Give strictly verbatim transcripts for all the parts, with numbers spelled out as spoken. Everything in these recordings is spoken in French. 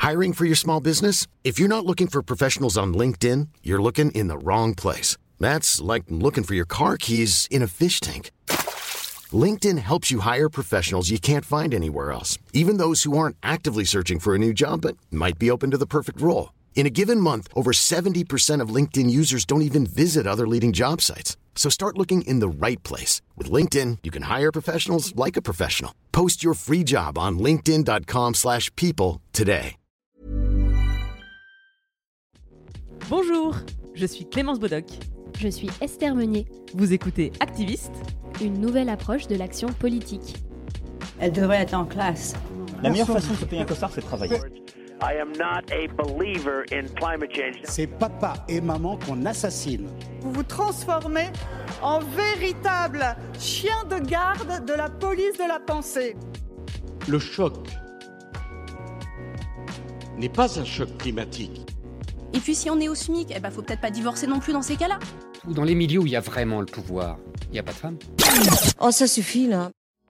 Hiring for your small business? If you're not looking for professionals on LinkedIn, you're looking in the wrong place. That's like looking for your car keys in a fish tank. LinkedIn helps you hire professionals you can't find anywhere else, even those who aren't actively searching for a new job but might be open to the perfect role. In a given month, over seventy percent of LinkedIn users don't even visit other leading job sites. So start looking in the right place. With LinkedIn, you can hire professionals like a professional. Post your free job on linkedin dot com slash people today. Bonjour, je suis Clémence Bodoc. Je suis Esther Meunier. Vous écoutez Activiste, une nouvelle approche de l'action politique. Elle devrait être en classe. La meilleure façon de se payer un costard, c'est de travailler. I am not a believer in climate change. C'est papa et maman qu'on assassine. Vous vous transformez en véritable chien de garde de la police de la pensée. Le choc n'est pas un choc climatique. Et puis si on est au SMIC, eh ben faut peut-être pas divorcer non plus dans ces cas-là. Dans les milieux où il y a vraiment le pouvoir, il n'y a pas de femmes. Oh, ça suffit là.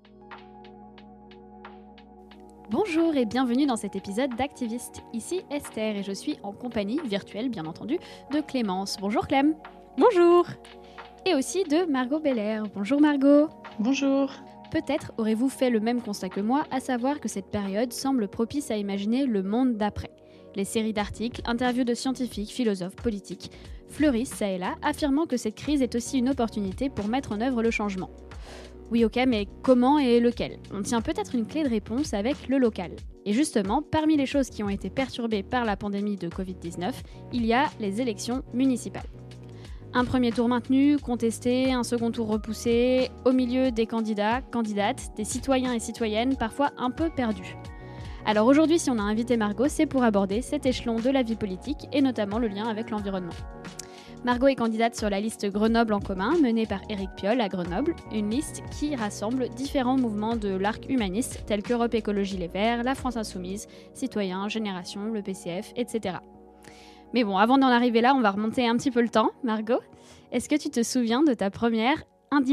Bonjour et bienvenue dans cet épisode d'Activiste. Ici Esther et je suis en compagnie, virtuelle bien entendu, de Clémence. Bonjour Clem. bonjour. Et aussi de Margot Belair. Bonjour Margot. Bonjour. Peut-être aurez-vous fait le même constat que moi, à savoir que cette période semble propice à imaginer le monde d'après. Les séries d'articles, interviews de scientifiques, philosophes, politiques fleurissent ça et là, affirmant que cette crise est aussi une opportunité pour mettre en œuvre le changement. Oui ok, mais comment et lequel ? On tient peut-être une clé de réponse avec le local. Et justement, parmi les choses qui ont été perturbées par la pandémie de covid dix-neuf, il y a les élections municipales. Un premier tour maintenu, contesté, un second tour repoussé, au milieu des candidats, candidates, des citoyens et citoyennes parfois un peu perdus. Alors aujourd'hui, si on a invité Margot, c'est pour aborder cet échelon de la vie politique et notamment le lien avec l'environnement. Margot est candidate sur la liste Grenoble en commun, menée par Éric Piolle à Grenoble, une liste qui rassemble différents mouvements de l'arc humaniste tels qu'Europe Écologie Les Verts, la France Insoumise, Citoyens, Génération, le P C F, et cetera. Mais bon, avant d'en arriver là, on va remonter un petit peu le temps. Margot, est-ce que tu te souviens de ta première indignation ?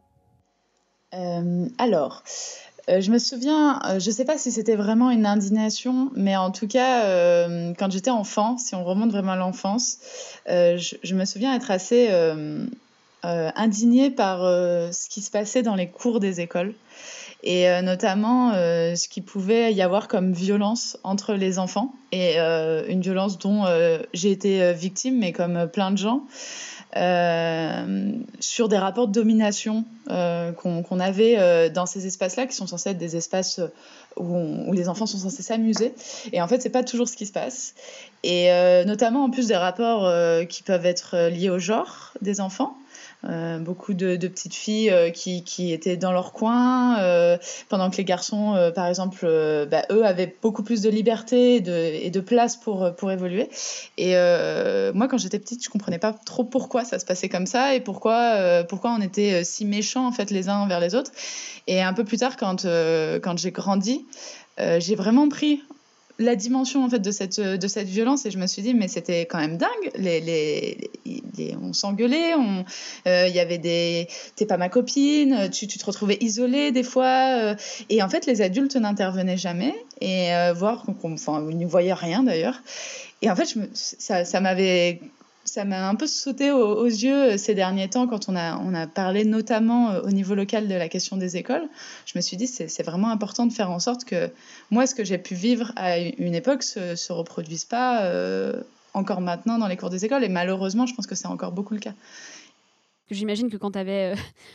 euh, Alors... Euh, je me souviens, euh, je ne sais pas si c'était vraiment une indignation, mais en tout cas, euh, quand j'étais enfant, si on remonte vraiment à l'enfance, euh, je, je me souviens être assez euh, euh, indignée par euh, ce qui se passait dans les cours des écoles. Et euh, notamment euh, ce qu'il pouvait y avoir comme violence entre les enfants, et euh, une violence dont euh, j'ai été euh, victime, mais comme euh, plein de gens. Euh, sur des rapports de domination euh, qu'on, qu'on avait euh, dans ces espaces-là, qui sont censés être des espaces où, on, où les enfants sont censés s'amuser. Et en fait, c'est pas toujours ce qui se passe. Et euh, notamment, en plus, des rapports euh, qui peuvent être liés au genre des enfants. Euh, beaucoup de, de petites filles euh, qui, qui étaient dans leur coin, euh, pendant que les garçons, euh, par exemple, euh, bah, eux avaient beaucoup plus de liberté et de, et de place pour, pour évoluer. Et euh, moi, quand j'étais petite, je comprenais pas trop pourquoi ça se passait comme ça et pourquoi, euh, pourquoi on était si méchants en fait, les uns envers les autres. Et un peu plus tard, quand, euh, quand j'ai grandi, euh, j'ai vraiment pris la dimension en fait de cette de cette violence et je me suis dit mais c'était quand même dingue, les les, les on s'engueulait, on il euh, y avait des t'es pas ma copine, tu tu te retrouvais isolée des fois euh, et en fait les adultes n'intervenaient jamais et euh, voir qu'on enfin ils ne voyaient rien d'ailleurs et en fait je me, ça ça m'avait Ça m'a un peu sauté aux, aux yeux ces derniers temps quand on a, on a parlé notamment au niveau local de la question des écoles. Je me suis dit c'est, c'est vraiment important de faire en sorte que moi, ce que j'ai pu vivre à une époque ne se, se reproduise pas euh, encore maintenant dans les cours des écoles. Et malheureusement, je pense que c'est encore beaucoup le cas. J'imagine que quand tu avais... Euh...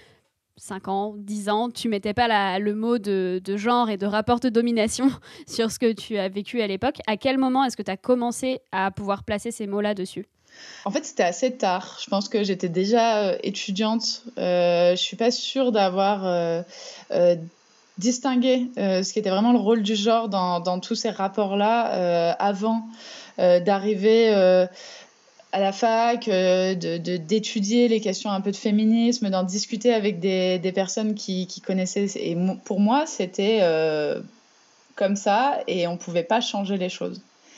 cinq ans, dix ans, tu mettais pas la, le mot de, de genre et de rapport de domination sur ce que tu as vécu à l'époque. À quel moment est-ce que tu as commencé à pouvoir placer ces mots-là dessus ? En fait, c'était assez tard. Je pense que j'étais déjà euh, étudiante. Euh, je suis pas sûre d'avoir euh, euh, distingué euh, ce qui était vraiment le rôle du genre dans, dans tous ces rapports-là euh, avant euh, d'arriver... Euh, à la fac, euh, de, de, d'étudier les questions un peu de féminisme, d'en discuter avec des, des personnes qui, qui connaissaient. Et pour moi, c'était euh, comme ça et on ne pouvait pas changer les choses.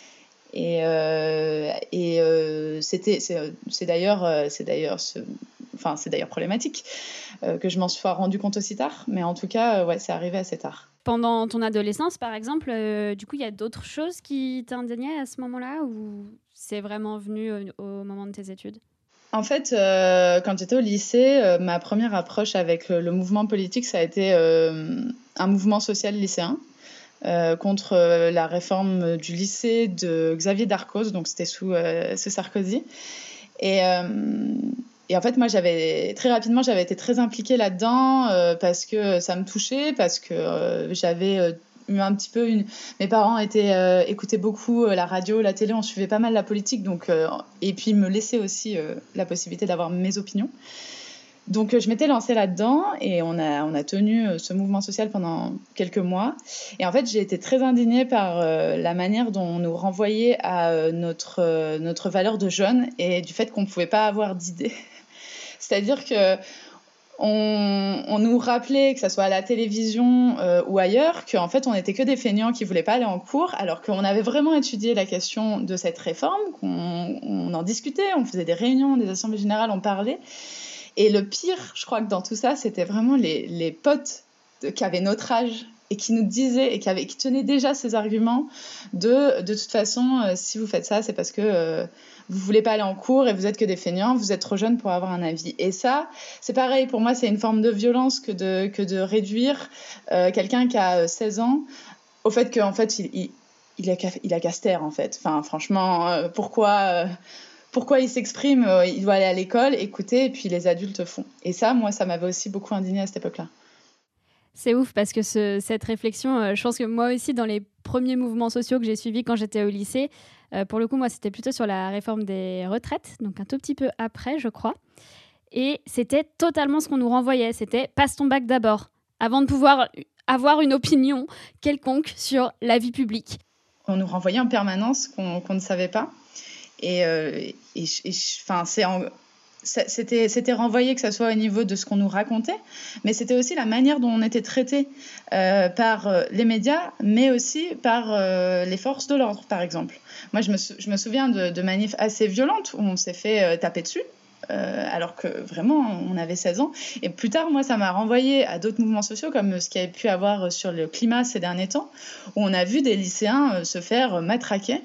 Et, euh, et euh, c'était, c'est, c'est d'ailleurs, c'est d'ailleurs, ce, enfin, c'est d'ailleurs problématique euh, que je m'en sois rendu compte aussi tard. Mais en tout cas, ouais, c'est arrivé assez tard. pendant ton adolescence, par exemple, euh, du coup, il y a d'autres choses qui t'indignaient à ce moment-là ou c'est vraiment venu au, au moment de tes études ? En fait, euh, quand j'étais au lycée, euh, ma première approche avec le, le mouvement politique, ça a été euh, un mouvement social lycéen. Euh, contre euh, la réforme du lycée de Xavier Darcos, donc c'était sous, euh, sous Sarkozy. Et, euh, et en fait, moi, j'avais, très rapidement, j'avais été très impliquée là-dedans euh, parce que ça me touchait, parce que euh, j'avais euh, eu un petit peu... Une... Mes parents étaient, euh, écoutaient beaucoup euh, la radio, la télé, on suivait pas mal la politique, donc, euh, et puis me laissaient aussi euh, la possibilité d'avoir mes opinions. Donc, je m'étais lancée là-dedans et on a, on a tenu ce mouvement social pendant quelques mois. Et en fait, j'ai été très indignée par euh, la manière dont on nous renvoyait à euh, notre, euh, notre valeur de jeune et du fait qu'on ne pouvait pas avoir d'idées. C'est-à-dire que on, on nous rappelait, que ce soit à la télévision euh, ou ailleurs, qu'en fait, on n'était que des feignants qui ne voulaient pas aller en cours, alors qu'on avait vraiment étudié la question de cette réforme, qu'on on en discutait, on faisait des réunions, des assemblées générales, on parlait. Et le pire, je crois que dans tout ça, c'était vraiment les, les potes de, qui avaient notre âge et qui nous disaient et qui, avaient, qui tenaient déjà ces arguments de de toute façon, euh, si vous faites ça, c'est parce que euh, vous ne voulez pas aller en cours et vous êtes que des feignants, vous êtes trop jeunes pour avoir un avis. Et ça, c'est pareil, pour moi, c'est une forme de violence que de, que de réduire euh, quelqu'un qui a seize ans au fait qu'en fait, il, il, il, a, il a qu'à se taire, en fait. Enfin, franchement, euh, pourquoi... Euh, Pourquoi il s'exprime, euh, il doit aller à l'école, écouter, et puis les adultes font. Et ça, moi, ça m'avait aussi beaucoup indignée à cette époque-là. C'est ouf parce que ce, cette réflexion, euh, je pense que moi aussi, dans les premiers mouvements sociaux que j'ai suivis quand j'étais au lycée, euh, pour le coup, moi, c'était plutôt sur la réforme des retraites, donc un tout petit peu après, je crois. Et c'était totalement ce qu'on nous renvoyait, c'était « passe ton bac d'abord », avant de pouvoir avoir une opinion quelconque sur la vie publique. On nous renvoyait en permanence qu'on, qu'on ne savait pas. Et, euh, et, et enfin, c'est en, c'était, c'était renvoyé que ça soit au niveau de ce qu'on nous racontait, mais c'était aussi la manière dont on était traité euh, par euh, les médias, mais aussi par euh, les forces de l'ordre, par exemple. Moi, je me, je me souviens de, de manifs assez violentes où on s'est fait euh, taper dessus, euh, alors que vraiment, on avait seize ans. Et plus tard, moi, ça m'a renvoyé à d'autres mouvements sociaux, comme ce qu'il y a pu avoir sur le climat ces derniers temps, où on a vu des lycéens euh, se faire matraquer.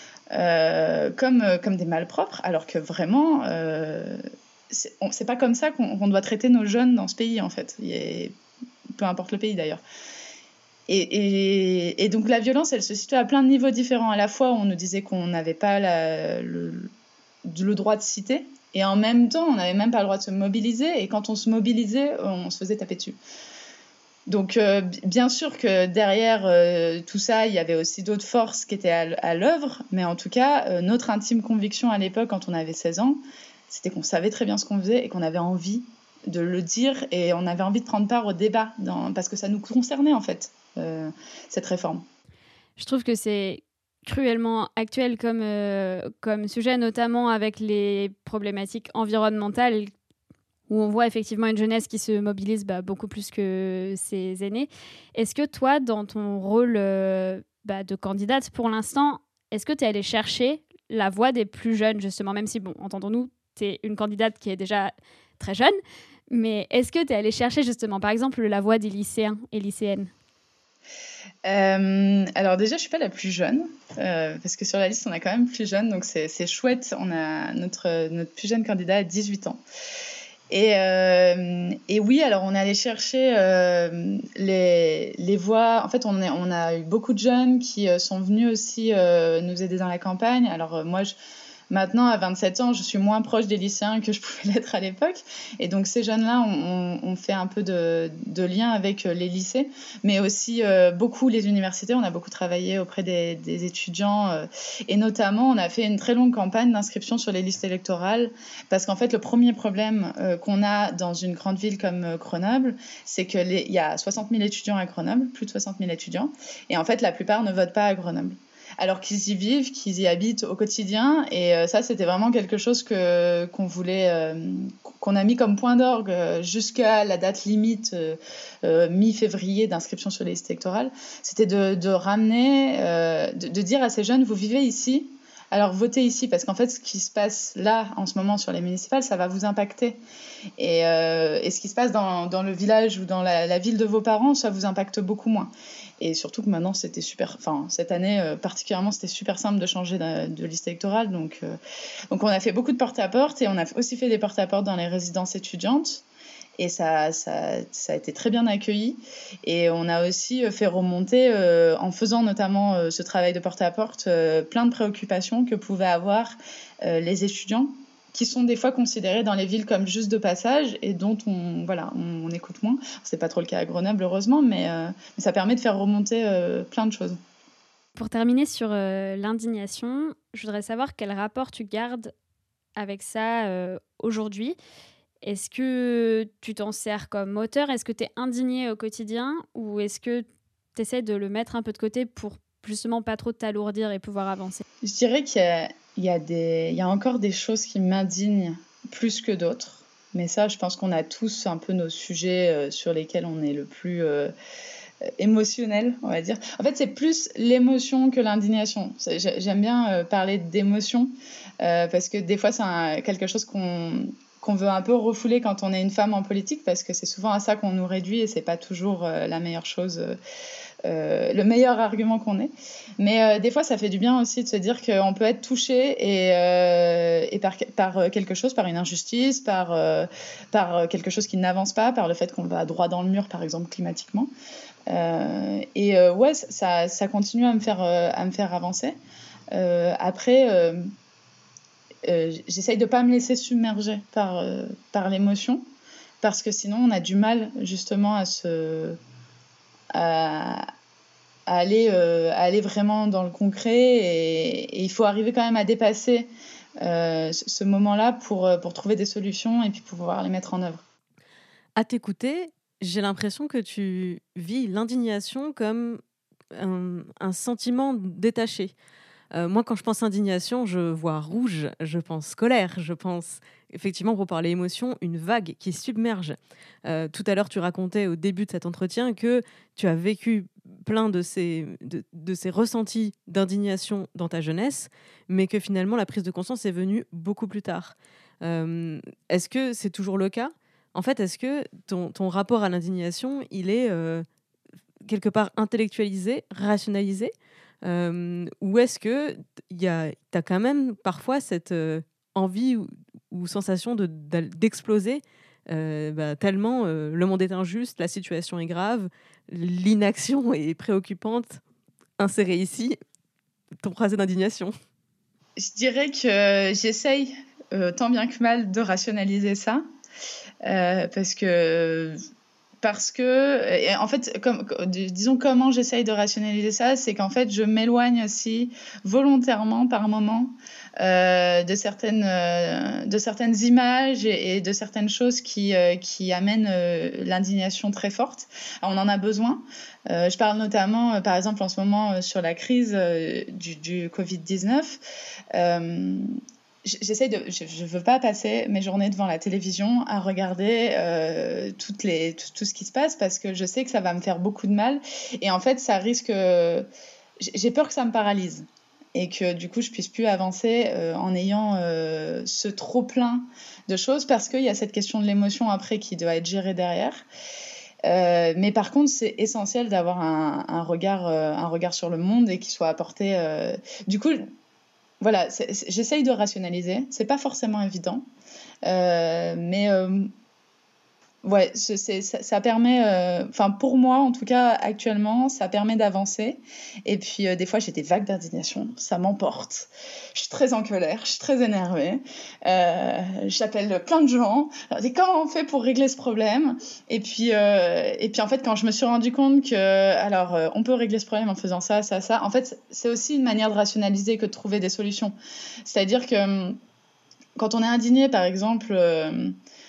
Euh, comme, euh, comme des malpropres, alors que vraiment, euh, c'est, on, c'est pas comme ça qu'on, qu'on doit traiter nos jeunes dans ce pays, en fait. Il est, peu importe le pays, d'ailleurs. Et, et, et donc, la violence, elle se situe à plein de niveaux différents. À la fois, on nous disait qu'on n'avait pas la, le, le droit de citer, et en même temps, on n'avait même pas le droit de se mobiliser, et quand on se mobilisait, on se faisait taper dessus. Donc, euh, bien sûr que derrière euh, tout ça, il y avait aussi d'autres forces qui étaient à, à l'œuvre, mais en tout cas, euh, notre intime conviction à l'époque, quand on avait seize ans, c'était qu'on savait très bien ce qu'on faisait et qu'on avait envie de le dire et on avait envie de prendre part au débat, dans, parce que ça nous concernait en fait, euh, cette réforme. Je trouve que c'est cruellement actuel comme, euh, comme sujet, notamment avec les problématiques environnementales, où on voit effectivement une jeunesse qui se mobilise bah, beaucoup plus que ses aînés. Est-ce que toi, dans ton rôle euh, bah, de candidate pour l'instant, est-ce que tu es allée chercher la voix des plus jeunes, justement, même si, bon, entendons-nous, tu es une candidate qui est déjà très jeune, mais est-ce que tu es allée chercher justement, par exemple, la voix des lycéens et lycéennes ? Euh, alors déjà, je suis pas la plus jeune, euh, parce que sur la liste, on a quand même plus jeune, donc c'est, c'est chouette. On a notre, notre plus jeune candidat à dix-huit ans. Et, euh, et oui, alors on est allé chercher euh, les, les voix. En fait, on, est, on a eu beaucoup de jeunes qui euh, sont venus aussi euh, nous aider dans la campagne. Alors euh, moi, je, maintenant, à vingt-sept ans, je suis moins proche des lycéens que je pouvais l'être à l'époque. Et donc, ces jeunes-là, on, on fait un peu de, de lien avec les lycées, mais aussi euh, beaucoup les universités. On a beaucoup travaillé auprès des, des étudiants. Euh, et notamment, on a fait une très longue campagne d'inscription sur les listes électorales. Parce qu'en fait, le premier problème euh, qu'on a dans une grande ville comme euh, Grenoble, c'est qu'il y a soixante mille étudiants à Grenoble, plus de soixante mille étudiants. Et en fait, la plupart ne votent pas à Grenoble, alors qu'ils y vivent, qu'ils y habitent au quotidien. Et euh, ça, c'était vraiment quelque chose que, qu'on voulait, euh, qu'on a mis comme point d'orgue euh, jusqu'à la date limite euh, euh, mi-février d'inscription sur les listes électorales. C'était de, de ramener, euh, de, de dire à ces jeunes, vous vivez ici, alors votez ici, parce qu'en fait, ce qui se passe là, en ce moment, sur les municipales, ça va vous impacter. Et, euh, et ce qui se passe dans, dans le village ou dans la, la ville de vos parents, ça vous impacte beaucoup moins. Et surtout que maintenant, c'était super... Enfin, cette année, euh, particulièrement, c'était super simple de changer de, de liste électorale. Donc, euh, donc, on a fait beaucoup de porte-à-porte et on a aussi fait des porte-à-porte dans les résidences étudiantes. Et ça, ça, ça a été très bien accueilli. Et on a aussi fait remonter, euh, en faisant notamment euh, ce travail de porte-à-porte, euh, plein de préoccupations que pouvaient avoir euh, les étudiants, qui sont des fois considérés dans les villes comme juste de passage et dont on, voilà, on, on écoute moins. C'est pas trop le cas à Grenoble, heureusement, mais, euh, mais ça permet de faire remonter euh, plein de choses. Pour terminer sur euh, l'indignation, je voudrais savoir quel rapport tu gardes avec ça euh, aujourd'hui. Est-ce que tu t'en sers comme moteur ? Est-ce que tu es indigné au quotidien ? Ou est-ce que tu essaies de le mettre un peu de côté pour justement pas trop t'alourdir et pouvoir avancer ? Je dirais qu'il y a, il y a, des, il y a encore des choses qui m'indignent plus que d'autres. Mais ça, je pense qu'on a tous un peu nos sujets euh, sur lesquels on est le plus euh, émotionnel, on va dire. En fait, c'est plus l'émotion que l'indignation. C'est, j'aime bien euh, parler d'émotion euh, parce que des fois, c'est un, quelque chose qu'on... qu'on veut un peu refouler quand on est une femme en politique, parce que c'est souvent à ça qu'on nous réduit et c'est pas toujours euh, la meilleure chose, euh, le meilleur argument qu'on ait. Mais euh, des fois, ça fait du bien aussi de se dire qu'on peut être touché et, euh, et par, par quelque chose, par une injustice, par, euh, par quelque chose qui n'avance pas, par le fait qu'on va droit dans le mur, par exemple, climatiquement. Euh, et euh, ouais, ça, ça continue à me faire, euh, à me faire avancer. Euh, après... Euh, Euh, j'essaye de ne pas me laisser submerger par, euh, par l'émotion, parce que sinon on a du mal justement à, se, à, à, aller, euh, à aller vraiment dans le concret, et, et il faut arriver quand même à dépasser euh, ce moment-là pour, pour trouver des solutions et puis pouvoir les mettre en œuvre. À t'écouter, j'ai l'impression que tu vis l'indignation comme un, un sentiment détaché. Euh, moi, quand je pense indignation, je vois rouge, je pense colère, je pense, effectivement, pour parler émotion, une vague qui submerge. Euh, tout à l'heure, tu racontais au début de cet entretien que tu as vécu plein de ces, de, de ces ressentis d'indignation dans ta jeunesse, mais que finalement, la prise de conscience est venue beaucoup plus tard. Euh, est-ce que c'est toujours le cas ? En fait, est-ce que ton, ton rapport à l'indignation, il est euh, quelque part intellectualisé, rationalisé ? Euh, ou est-ce que tu as quand même parfois cette euh, envie ou, ou sensation de, d'exploser euh, bah, tellement euh, le monde est injuste, la situation est grave, l'inaction est préoccupante. Inséré ici ton phrasé d'indignation. Je dirais que j'essaye euh, tant bien que mal de rationaliser ça euh, parce que Parce que, et en fait, comme, disons comment j'essaye de rationaliser ça, c'est qu'en fait, je m'éloigne aussi volontairement par moment euh, de, certaines, euh, de certaines images et, et de certaines choses qui, euh, qui amènent euh, l'indignation très forte. Alors, on en a besoin. Euh, je parle notamment, euh, par exemple, en ce moment, euh, sur la crise euh, du, du covid dix-neuf. Euh, J'essaie de, je ne veux pas passer mes journées devant la télévision à regarder euh, toutes les, tout, tout ce qui se passe, parce que je sais que ça va me faire beaucoup de mal. Et en fait, ça risque... J'ai peur que ça me paralyse et que du coup, je ne puisse plus avancer euh, en ayant euh, ce trop-plein de choses, parce qu'il y a cette question de l'émotion après qui doit être gérée derrière. Euh, mais par contre, c'est essentiel d'avoir un, un, regard, euh, un regard sur le monde et qu'il soit apporté... Euh... Du coup... Voilà, c'est, c'est, j'essaye de rationaliser. C'est pas forcément évident, euh, mais euh, ouais, c'est, c'est, ça, ça permet. Enfin, euh, pour moi, en tout cas, actuellement, ça permet d'avancer. Et puis, euh, des fois, j'ai des vagues d'indignation. Ça m'emporte. Je suis très en colère. Je suis très énervée. Euh, j'appelle plein de gens. Alors, je dis, comment on fait pour régler ce problème ? Et puis, euh, et puis, en fait, quand je me suis rendu compte que, alors, euh, on peut régler ce problème en faisant ça, ça, ça. En fait, c'est aussi une manière de rationaliser que de trouver des solutions. C'est-à-dire que quand on est indigné, par exemple. Euh,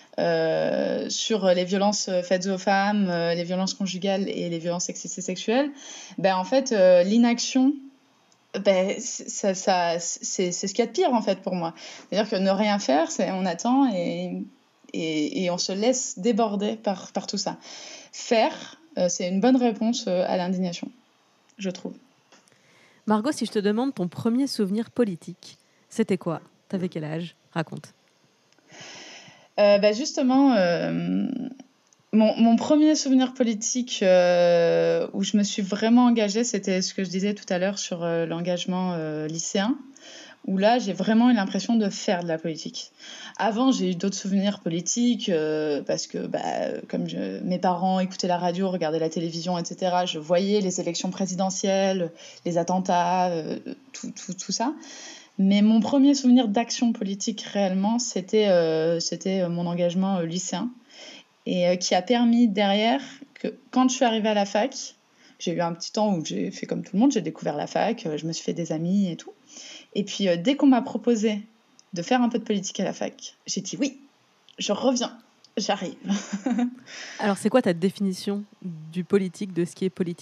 Euh, sur les violences faites aux femmes, euh, les violences conjugales et les violences sexistes et sexuelles, ben, en fait, euh, l'inaction, ben, ça, ça, c'est, c'est ce qu'il y a de pire en fait, pour moi. C'est-à-dire que ne rien faire, c'est on attend et, et, et on se laisse déborder par, par tout ça. Faire, euh, c'est une bonne réponse à l'indignation, je trouve. Margot, si je te demande ton premier souvenir politique, c'était quoi ? T'avais quel âge ? Raconte. Euh, bah justement, euh, mon, mon premier souvenir politique euh, où je me suis vraiment engagée, c'était ce que je disais tout à l'heure sur euh, l'engagement euh, lycéen, où là, j'ai vraiment eu l'impression de faire de la politique. Avant, j'ai eu d'autres souvenirs politiques, euh, parce que bah, comme je, mes parents écoutaient la radio, regardaient la télévision, et cetera, je voyais les élections présidentielles, les attentats, euh, tout, tout, tout ça. Mais mon premier souvenir d'action politique réellement, c'était, euh, c'était mon engagement euh, lycéen, et euh, qui a permis derrière que quand je suis arrivée à la fac, j'ai eu un petit temps où j'ai fait comme tout le monde, j'ai découvert la fac, euh, je me suis fait des amis et tout. Et puis euh, dès qu'on m'a proposé de faire un peu de politique à la fac, j'ai dit oui, je reviens, j'arrive. Alors c'est quoi ta définition du politique, de ce qui est politique ?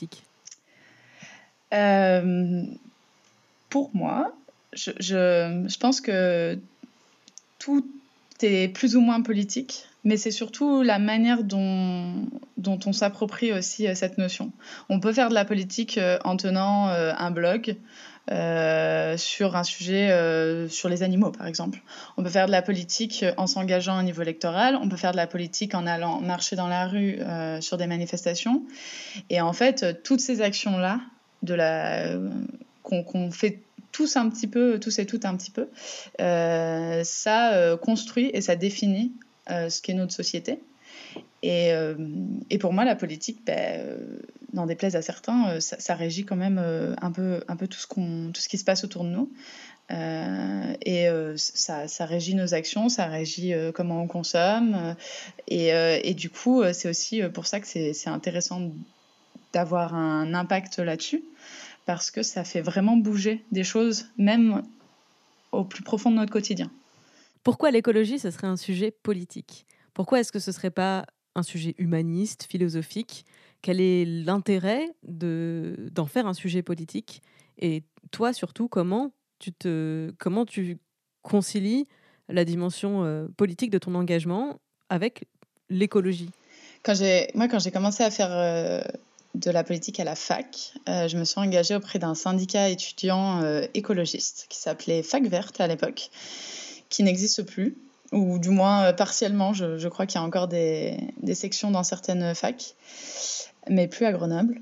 euh, Pour moi, Je, je, je pense que tout est plus ou moins politique, mais c'est surtout la manière dont, dont on s'approprie aussi cette notion. On peut faire de la politique en tenant un blog euh, sur un sujet, euh, sur les animaux par exemple. On peut faire de la politique en s'engageant au niveau électoral, on peut faire de la politique en allant marcher dans la rue euh, sur des manifestations. Et en fait, toutes ces actions-là, de la, euh, qu'on, qu'on fait tous un petit peu, tous et toutes un petit peu, euh, ça euh, construit et ça définit euh, ce qu'est notre société. Et, euh, et pour moi, la politique, ben, euh, n'en déplaise à certains, euh, ça, ça régit quand même euh, un peu, un peu tout ce qu'on, tout ce qui se passe autour de nous. Euh, et euh, ça, ça régit nos actions, ça régit euh, comment on consomme. Euh, et, euh, et du coup, c'est aussi pour ça que c'est, c'est intéressant d'avoir un impact là-dessus, parce que ça fait vraiment bouger des choses, même au plus profond de notre quotidien. Pourquoi l'écologie, ce serait un sujet politique ? Pourquoi est-ce que ce ne serait pas un sujet humaniste, philosophique ? Quel est l'intérêt de, d'en faire un sujet politique ? Et toi, surtout, comment tu, te, comment tu concilies la dimension euh, politique de ton engagement avec l'écologie ? Quand j'ai, moi, quand j'ai commencé à faire... Euh... de la politique à la fac, euh, je me suis engagée auprès d'un syndicat étudiant euh, écologiste qui s'appelait Fac Verte à l'époque, qui n'existe plus, ou du moins euh, partiellement. Je, je crois qu'il y a encore des, des sections dans certaines facs, mais plus à Grenoble.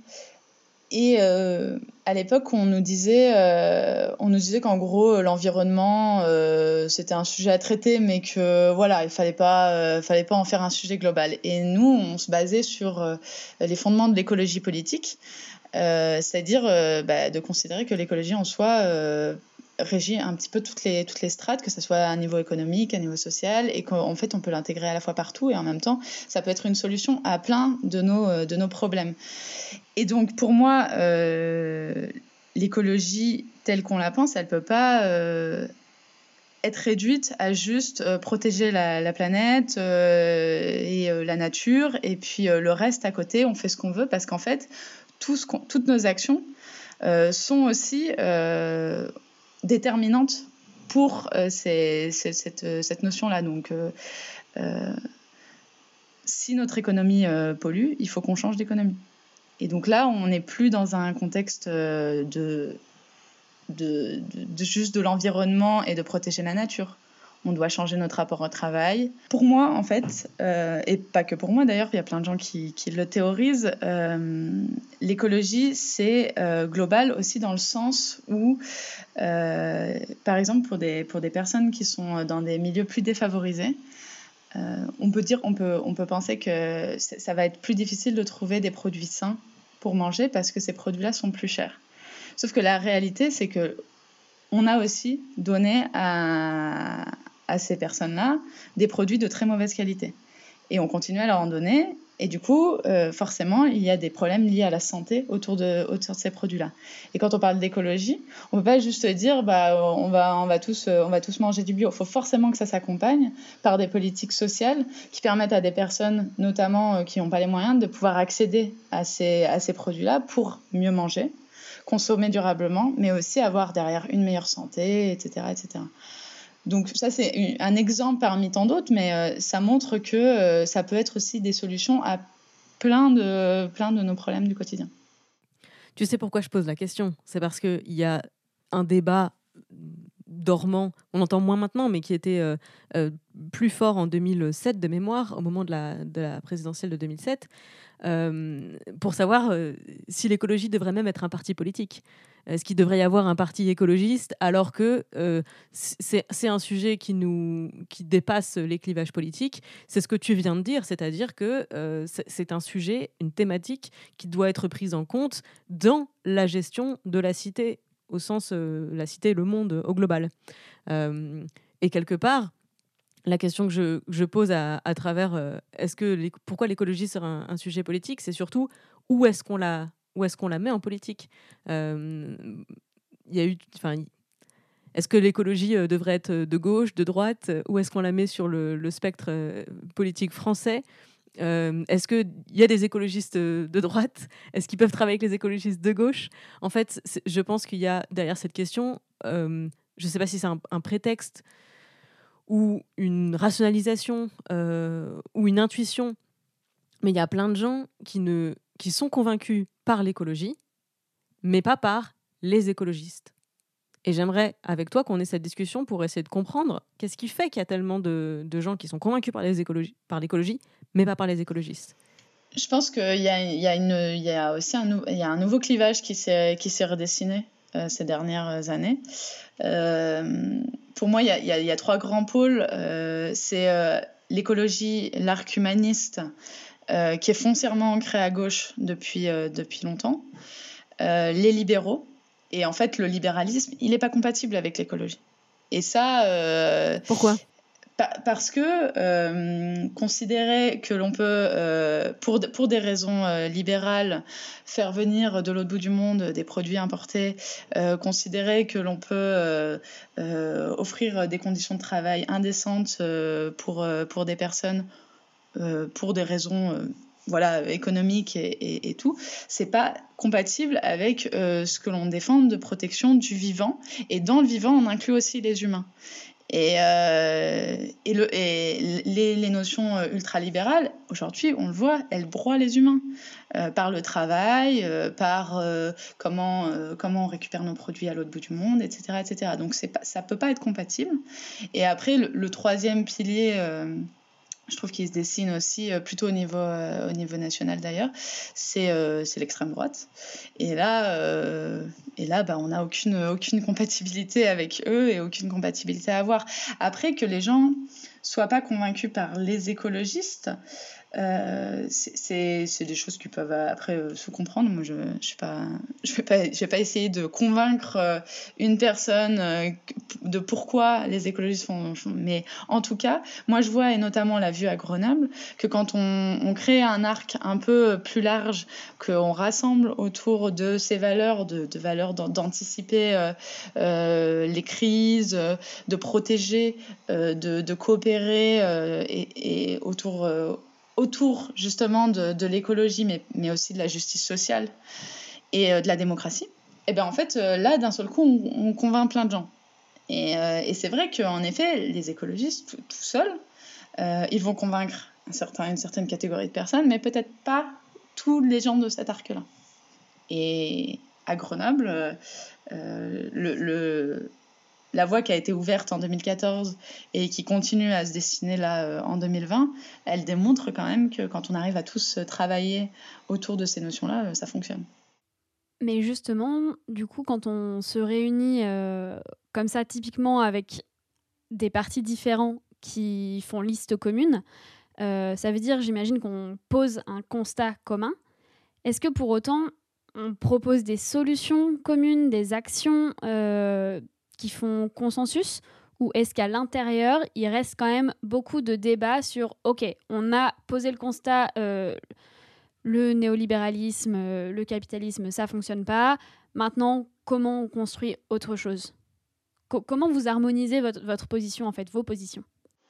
Et euh, à l'époque, on nous disait, euh, on nous disait qu'en gros, l'environnement, euh, c'était un sujet à traiter, mais que voilà, il fallait pas, euh, fallait pas en faire un sujet global. Et nous, on se basait sur euh, les fondements de l'écologie politique, euh, c'est-à-dire euh, bah, de considérer que l'écologie en soi euh, régit un petit peu toutes les, toutes les strates, que ce soit à un niveau économique, à un niveau social, et qu'en fait, on peut l'intégrer à la fois partout, et en même temps, ça peut être une solution à plein de nos, de nos problèmes. Et donc, pour moi, euh, l'écologie telle qu'on la pense, elle ne peut pas euh, être réduite à juste euh, protéger la, la planète euh, et euh, la nature, et puis euh, le reste à côté, on fait ce qu'on veut, parce qu'en fait, tout ce qu'on, toutes nos actions euh, sont aussi euh, déterminantes pour euh, ces, ces, cette, cette notion-là. Donc, euh, euh, si notre économie euh, pollue, il faut qu'on change d'économie. Et donc là, on n'est plus dans un contexte de, de, de, de juste de l'environnement et de protéger la nature. On doit changer notre rapport au travail. Pour moi, en fait, euh, et pas que pour moi d'ailleurs, il y a plein de gens qui, qui le théorisent, euh, l'écologie, c'est euh, global aussi dans le sens où, euh, par exemple, pour des, pour des personnes qui sont dans des milieux plus défavorisés, euh, on peut dire, on peut, on peut penser que ça va être plus difficile de trouver des produits sains pour manger parce que ces produits-là sont plus chers. Sauf que la réalité, c'est que on a aussi donné à, à ces personnes-là des produits de très mauvaise qualité. Et on continue à leur en donner. Et du coup, euh, forcément, il y a des problèmes liés à la santé autour de, autour de ces produits-là. Et quand on parle d'écologie, on ne peut pas juste dire bah, on, va, on, va tous, on va tous manger du bio. Il faut forcément que ça s'accompagne par des politiques sociales qui permettent à des personnes, notamment euh, qui n'ont pas les moyens, de pouvoir accéder à ces, à ces produits-là pour mieux manger, consommer durablement, mais aussi avoir derrière une meilleure santé, et cetera, et cetera. Donc ça, c'est un exemple parmi tant d'autres, mais euh, ça montre que euh, ça peut être aussi des solutions à plein de, plein de nos problèmes du quotidien. Tu sais pourquoi je pose la question ? C'est parce qu'il y a un débat dormant, on entend moins maintenant, mais qui était euh, euh, plus fort en deux mille sept de mémoire, au moment de la, de la présidentielle de deux mille sept, euh, pour savoir euh, si l'écologie devrait même être un parti politique. Est-ce qu'il devrait y avoir un parti écologiste alors que euh, c'est, c'est un sujet qui, nous, qui dépasse les clivages politiques ? C'est ce que tu viens de dire, c'est-à-dire que euh, c'est, c'est un sujet, une thématique qui doit être prise en compte dans la gestion de la cité, au sens euh, la cité, le monde au global. Euh, et quelque part, la question que je, je pose à, à travers euh, est-ce que les, pourquoi l'écologie serait un, un sujet politique, c'est surtout où est-ce qu'on la Où est-ce qu'on la met en politique ? euh, y a eu, Est-ce que l'écologie euh, devrait être de gauche, de droite ? Où est-ce qu'on la met sur le, le spectre euh, politique français ? euh, Est-ce qu'il y a des écologistes de droite ? Est-ce qu'ils peuvent travailler avec les écologistes de gauche ? En fait, je pense qu'il y a derrière cette question, euh, je ne sais pas si c'est un, un prétexte ou une rationalisation euh, ou une intuition, mais il y a plein de gens qui, ne, qui sont convaincus par l'écologie, mais pas par les écologistes. Et j'aimerais, avec toi, qu'on ait cette discussion pour essayer de comprendre qu'est-ce qui fait qu'il y a tellement de, de gens qui sont convaincus par, les écologi- par l'écologie, mais pas par les écologistes. Je pense qu'il y a, il y a, une, il y a aussi un, nou- il y a un nouveau clivage qui s'est, qui s'est redessiné euh, ces dernières années. Euh, pour moi, il y a, il y a, il y a trois grands pôles. Euh, c'est euh, l'écologie, l'arc humaniste, euh, qui est foncièrement ancré à gauche depuis, euh, depuis longtemps. Euh, les libéraux. Et en fait, le libéralisme, il n'est pas compatible avec l'écologie. Et ça... Euh, Pourquoi ? pa- Parce que euh, considérer que l'on peut, euh, pour, pour des raisons euh, libérales, faire venir de l'autre bout du monde des produits importés, euh, considérer que l'on peut euh, euh, offrir des conditions de travail indécentes euh, pour, euh, pour des personnes euh, pour des raisons... Euh, voilà, économique et, et, et tout, c'est pas compatible avec euh, ce que l'on défend de protection du vivant. Et dans le vivant, on inclut aussi les humains. Et, euh, et, le, et les, les notions ultralibérales, aujourd'hui, on le voit, elles broient les humains euh, par le travail, euh, par euh, comment, euh, comment on récupère nos produits à l'autre bout du monde, et cetera, et cetera. Donc c'est pas, ça peut pas être compatible. Et après, le, le troisième pilier... Euh, je trouve qu'il se dessine aussi plutôt au niveau, euh, au niveau national d'ailleurs, c'est, euh, c'est l'extrême droite. Et là, euh, et là bah, on n'a aucune, aucune compatibilité avec eux et aucune compatibilité à avoir. Après, que les gens ne soient pas convaincus par les écologistes, euh, c'est, c'est, c'est des choses qui peuvent après euh, se comprendre. Moi, je ne vais pas, je vais pas essayer de convaincre euh, une personne euh, de pourquoi les écologistes font, font... Mais en tout cas, moi, je vois, et notamment l'a vue à Grenoble, que quand on, on crée un arc un peu plus large, qu'on rassemble autour de ces valeurs, de, de valeurs d'anticiper euh, euh, les crises, de protéger, euh, de, de coopérer euh, et, et autour... Euh, autour justement de, de l'écologie, mais, mais aussi de la justice sociale et euh, de la démocratie, et bien en fait, euh, là, d'un seul coup, on, on convainc plein de gens. Et, euh, et c'est vrai qu'en effet, les écologistes, tout, tout seuls, euh, ils vont convaincre un certain, une certaine catégorie de personnes, mais peut-être pas tous les gens de cet arc-là. Et à Grenoble, euh, euh, le... le la voie qui a été ouverte en deux mille quatorze et qui continue à se dessiner là euh, en deux mille vingt, elle démontre quand même que quand on arrive à tous travailler autour de ces notions-là, euh, ça fonctionne. Mais justement, du coup, quand on se réunit euh, comme ça, typiquement avec des partis différents qui font liste commune, euh, ça veut dire, j'imagine, qu'on pose un constat commun. Est-ce que pour autant, on propose des solutions communes, des actions euh, qui font consensus, ou est-ce qu'à l'intérieur, il reste quand même beaucoup de débats sur « Ok, on a posé le constat, euh, le néolibéralisme, euh, le capitalisme, ça ne fonctionne pas. Maintenant, comment on construit autre chose ?» Co- Comment vous harmonisez votre, votre position, en fait, vos positions ?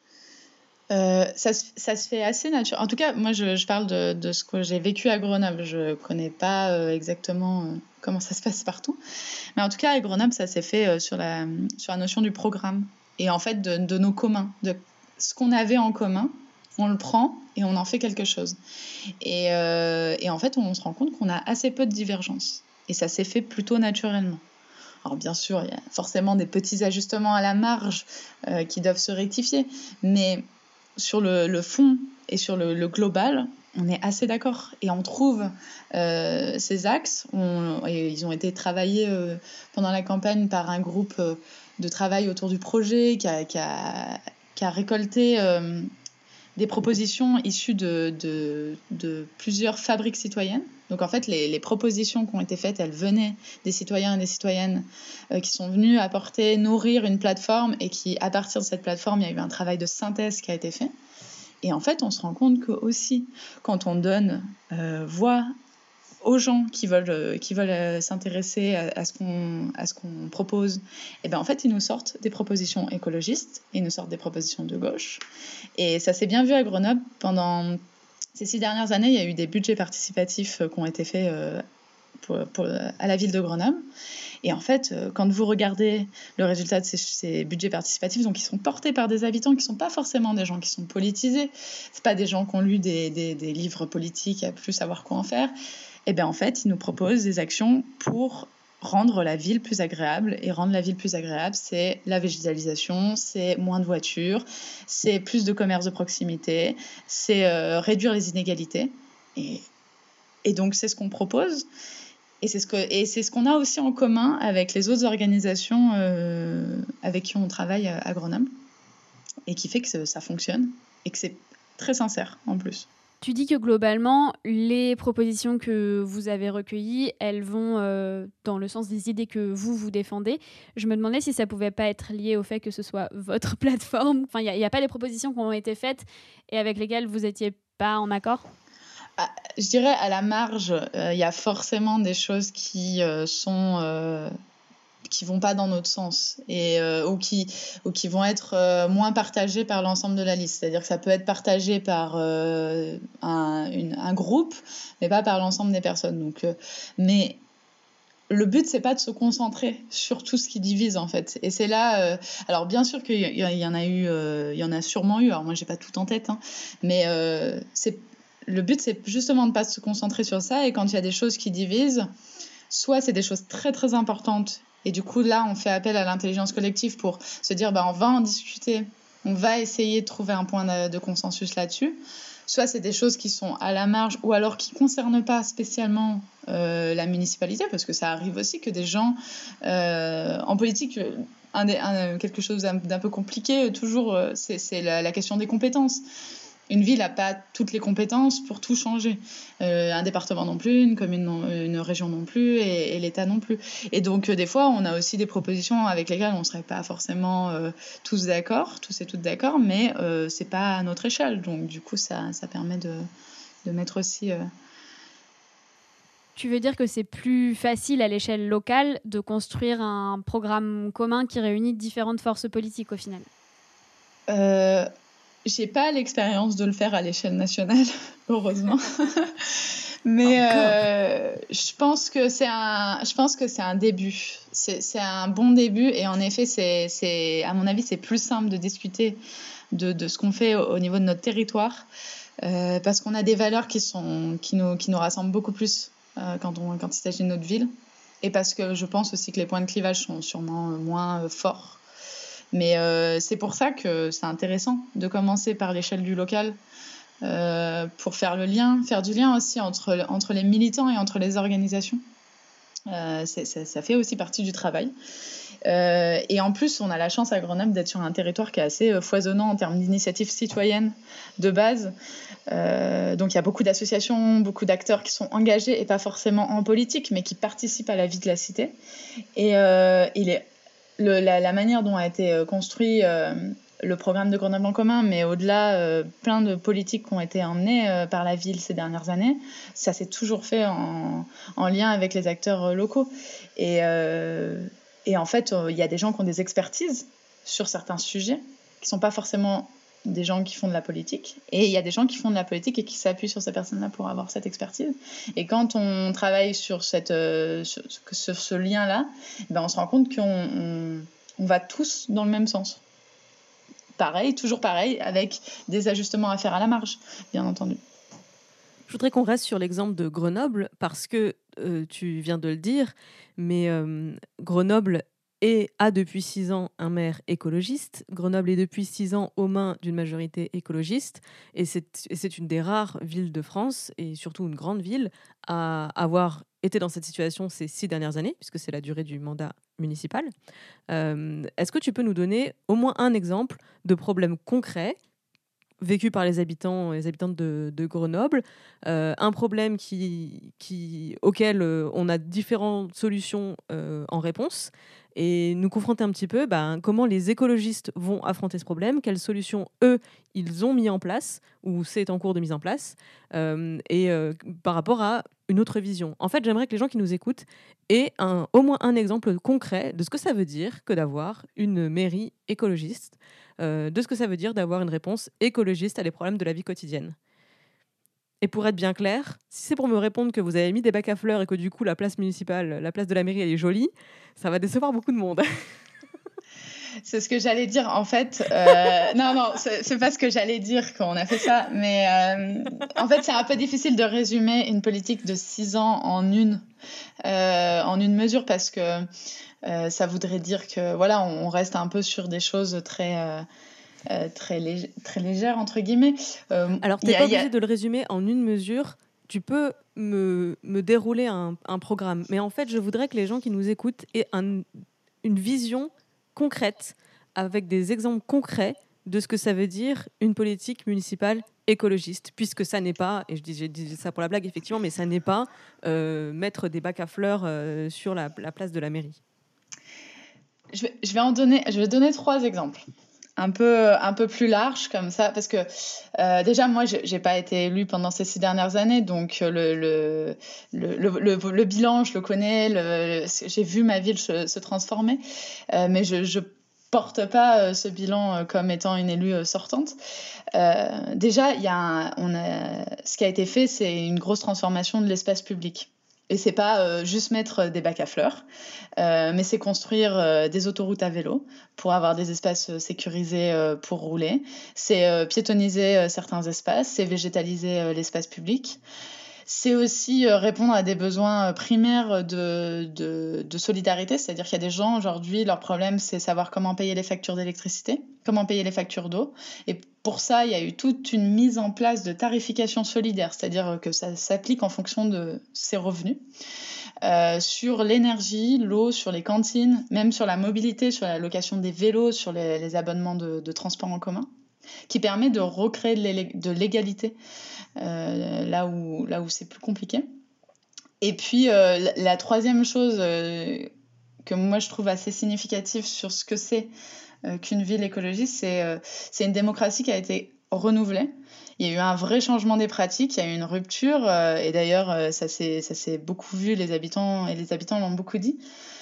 Euh, ça, ça se fait assez naturel. En tout cas, moi, je, je parle de, de ce que j'ai vécu à Grenoble. Je ne connais pas euh, exactement euh, comment ça se passe partout. Mais en tout cas, à Grenoble, ça s'est fait euh, sur, la, sur la notion du programme. Et en fait, de, de nos communs. De ce qu'on avait en commun, on le prend et on en fait quelque chose. Et, euh, et en fait, on se rend compte qu'on a assez peu de divergences. Et ça s'est fait plutôt naturellement. Alors bien sûr, il y a forcément des petits ajustements à la marge euh, qui doivent se rectifier, mais sur le, le fond et sur le, le global, on est assez d'accord. Et on trouve euh, ces axes, on, et ils ont été travaillés euh, pendant la campagne par un groupe euh, de travail autour du projet qui a, qui a, qui a récolté euh, des propositions issues de, de, de plusieurs fabriques citoyennes. Donc en fait, les, les propositions qui ont été faites, elles venaient des citoyens et des citoyennes euh, qui sont venus apporter, nourrir une plateforme et qui, à partir de cette plateforme, il y a eu un travail de synthèse qui a été fait. Et en fait, on se rend compte que aussi, quand on donne euh, voix aux gens qui veulent, euh, qui veulent euh, s'intéresser à, à, ce qu'on, à ce qu'on propose, et ben en fait, ils nous sortent des propositions écologistes, ils nous sortent des propositions de gauche. Et ça s'est bien vu à Grenoble. Pendant ces six dernières années, il y a eu des budgets participatifs qui ont été faits euh, pour, pour, à la ville de Grenoble. Et en fait, quand vous regardez le résultat de ces, ces budgets participatifs, donc ils sont portés par des habitants qui ne sont pas forcément des gens qui sont politisés, ce pas des gens qui ont lu des, des, des livres politiques à plus savoir quoi en faire. Et bien en fait, ils nous proposent des actions pour rendre la ville plus agréable. Et rendre la ville plus agréable, c'est la végétalisation, c'est moins de voitures, c'est plus de commerce de proximité, c'est euh, réduire les inégalités. Et, et donc, c'est ce qu'on propose. Et c'est ce, que, et c'est ce qu'on a aussi en commun avec les autres organisations euh, avec qui on travaille à, à Grenoble. Et qui fait que ça fonctionne et que c'est très sincère en plus. Tu dis que globalement, les propositions que vous avez recueillies, elles vont euh, dans le sens des idées que vous, vous défendez. Je me demandais si ça ne pouvait pas être lié au fait que ce soit votre plateforme. Enfin, il n'y a, a pas des propositions qui ont été faites et avec lesquelles vous n'étiez pas en accord ? Ah, je dirais à la marge, il euh, y a forcément des choses qui euh, sont... Euh... qui vont pas dans notre sens et euh, ou qui ou qui vont être euh, moins partagés par l'ensemble de la liste. C'est-à-dire que ça peut être partagé par euh, un, une, un groupe, mais pas par l'ensemble des personnes. Donc, euh, mais le but c'est pas de se concentrer sur tout ce qui divise en fait. Et c'est là, euh, alors bien sûr qu'il y, y en a eu, euh, il y en a sûrement eu. Alors moi j'ai pas tout en tête, hein, mais euh, c'est le but c'est justement de pas se concentrer sur ça. Et quand il y a des choses qui divisent, soit c'est des choses très très importantes. Et du coup, là, on fait appel à l'intelligence collective pour se dire, bah, on va en discuter, on va essayer de trouver un point de, de consensus là-dessus. Soit c'est des choses qui sont à la marge ou alors qui ne concernent pas spécialement euh, la municipalité, parce que ça arrive aussi que des gens euh, en politique, un des, un, quelque chose d'un, d'un peu compliqué, toujours, c'est, c'est la, la question des compétences. Une ville n'a pas toutes les compétences pour tout changer. Euh, un département non plus, une commune, non, une région non plus, et, et l'État non plus. Et donc, euh, des fois, on a aussi des propositions avec lesquelles on ne serait pas forcément euh, tous d'accord, tous et toutes d'accord, mais euh, ce n'est pas à notre échelle. Donc, du coup, ça, ça permet de, de mettre aussi... Euh... Tu veux dire que c'est plus facile à l'échelle locale de construire un programme commun qui réunit différentes forces politiques, au final ? euh... J'ai pas l'expérience de le faire à l'échelle nationale, heureusement. Mais euh, je pense que c'est un, je pense que c'est un début. C'est, c'est un bon début et en effet, c'est, c'est, à mon avis, c'est plus simple de discuter de, de ce qu'on fait au, au niveau de notre territoire euh, parce qu'on a des valeurs qui sont, qui nous, qui nous rassemblent beaucoup plus euh, quand on, quand il s'agit de notre ville et parce que je pense aussi que les points de clivage sont sûrement moins euh, forts. Mais euh, c'est pour ça que c'est intéressant de commencer par l'échelle du local euh, pour faire le lien, faire du lien aussi entre, entre les militants et entre les organisations. Euh, c'est, c'est, ça fait aussi partie du travail. Euh, et en plus, on a la chance à Grenoble d'être sur un territoire qui est assez foisonnant en termes d'initiatives citoyennes de base. Euh, donc il y a beaucoup d'associations, beaucoup d'acteurs qui sont engagés et pas forcément en politique, mais qui participent à la vie de la cité. Et euh, il est Le, la, la manière dont a été construit euh, le programme de Grenoble en commun, mais au-delà, euh, plein de politiques qui ont été emmenées euh, par la ville ces dernières années, ça s'est toujours fait en, en lien avec les acteurs locaux. Et, euh, et en fait, il euh, y a des gens qui ont des expertises sur certains sujets, qui ne sont pas forcément des gens qui font de la politique. Et il y a des gens qui font de la politique et qui s'appuient sur ces personnes-là pour avoir cette expertise. Et quand on travaille sur, cette, euh, sur, sur ce lien-là, ben on se rend compte qu'on on, on va tous dans le même sens. Pareil, toujours pareil, avec des ajustements à faire à la marge, bien entendu. Je voudrais qu'on reste sur l'exemple de Grenoble parce que euh, tu viens de le dire, mais euh, Grenoble est, a depuis six ans un maire écologiste. Grenoble est depuis six ans aux mains d'une majorité écologiste. Et c'est, et c'est une des rares villes de France, et surtout une grande ville, à avoir été dans cette situation ces six dernières années, puisque c'est la durée du mandat municipal. Euh, est-ce que tu peux nous donner au moins un exemple de problème concret vécu par les habitants et les habitantes de, de Grenoble, euh, un problème qui, qui, auquel euh, on a différentes solutions euh, en réponse, et nous confronter un petit peu ben, comment les écologistes vont affronter ce problème, quelles solutions, eux, ils ont mis en place, ou c'est en cours de mise en place, euh, et euh, par rapport à une autre vision. En fait, j'aimerais que les gens qui nous écoutent aient un, au moins un exemple concret de ce que ça veut dire que d'avoir une mairie écologiste, Euh, de ce que ça veut dire d'avoir une réponse écologiste à des problèmes de la vie quotidienne. Et pour être bien clair, si c'est pour me répondre que vous avez mis des bacs à fleurs et que du coup la place municipale, la place de la mairie, elle est jolie, ça va décevoir beaucoup de monde. C'est ce que j'allais dire en fait. Euh, non, non, c'est, c'est pas ce que j'allais dire quand on a fait ça. Mais euh, en fait, c'est un peu difficile de résumer une politique de six ans en une, euh, en une mesure parce que euh, ça voudrait dire que voilà, on reste un peu sur des choses très, euh, euh, très, lég- très légères entre guillemets. Euh, Alors, t'es pas obligé a... de le résumer en une mesure. Tu peux me, me dérouler un, un programme. Mais en fait, je voudrais que les gens qui nous écoutent aient un, une vision concrète, avec des exemples concrets de ce que ça veut dire une politique municipale écologiste, puisque ça n'est pas, et je dis, je dis ça pour la blague effectivement, mais ça n'est pas euh, mettre des bacs à fleurs euh, sur la, la place de la mairie. Je vais, je vais en donner, je vais donner trois exemples. Un peu, un peu plus large comme ça, parce que euh, déjà moi j'ai, j'ai pas été élue pendant ces six dernières années, donc le, le, le, le, le, le bilan je le connais, le, j'ai vu ma ville se, se transformer, euh, mais je, je porte pas ce bilan comme étant une élue sortante. Euh, déjà il y a, un, on a, ce qui a été fait, c'est une grosse transformation de l'espace public. Et c'est pas euh, juste mettre des bacs à fleurs, euh, mais c'est construire euh, des autoroutes à vélo pour avoir des espaces sécurisés euh, pour rouler. C'est euh, piétoniser euh, certains espaces, c'est végétaliser euh, l'espace public. C'est aussi euh, répondre à des besoins euh, primaires de, de, de solidarité, c'est-à-dire qu'il y a des gens aujourd'hui, leur problème c'est savoir comment payer les factures d'électricité, comment payer les factures d'eau. Et pour ça, il y a eu toute une mise en place de tarification solidaire, c'est-à-dire que ça s'applique en fonction de ses revenus. Euh, sur l'énergie, l'eau, sur les cantines, même sur la mobilité, sur la location des vélos, sur les, les abonnements de, de transport en commun, qui permet de recréer de, l'é- de l'égalité euh, là où, là où c'est plus compliqué. Et puis, euh, la, la troisième chose euh, que moi je trouve assez significative sur ce que c'est euh, qu'une ville écologiste, c'est, euh, c'est une démocratie qui a été renouvelée. Il y a eu un vrai changement des pratiques, il y a eu une rupture, euh, et d'ailleurs, euh, ça, s'est, ça s'est beaucoup vu, les habitants, et les habitants l'ont beaucoup dit,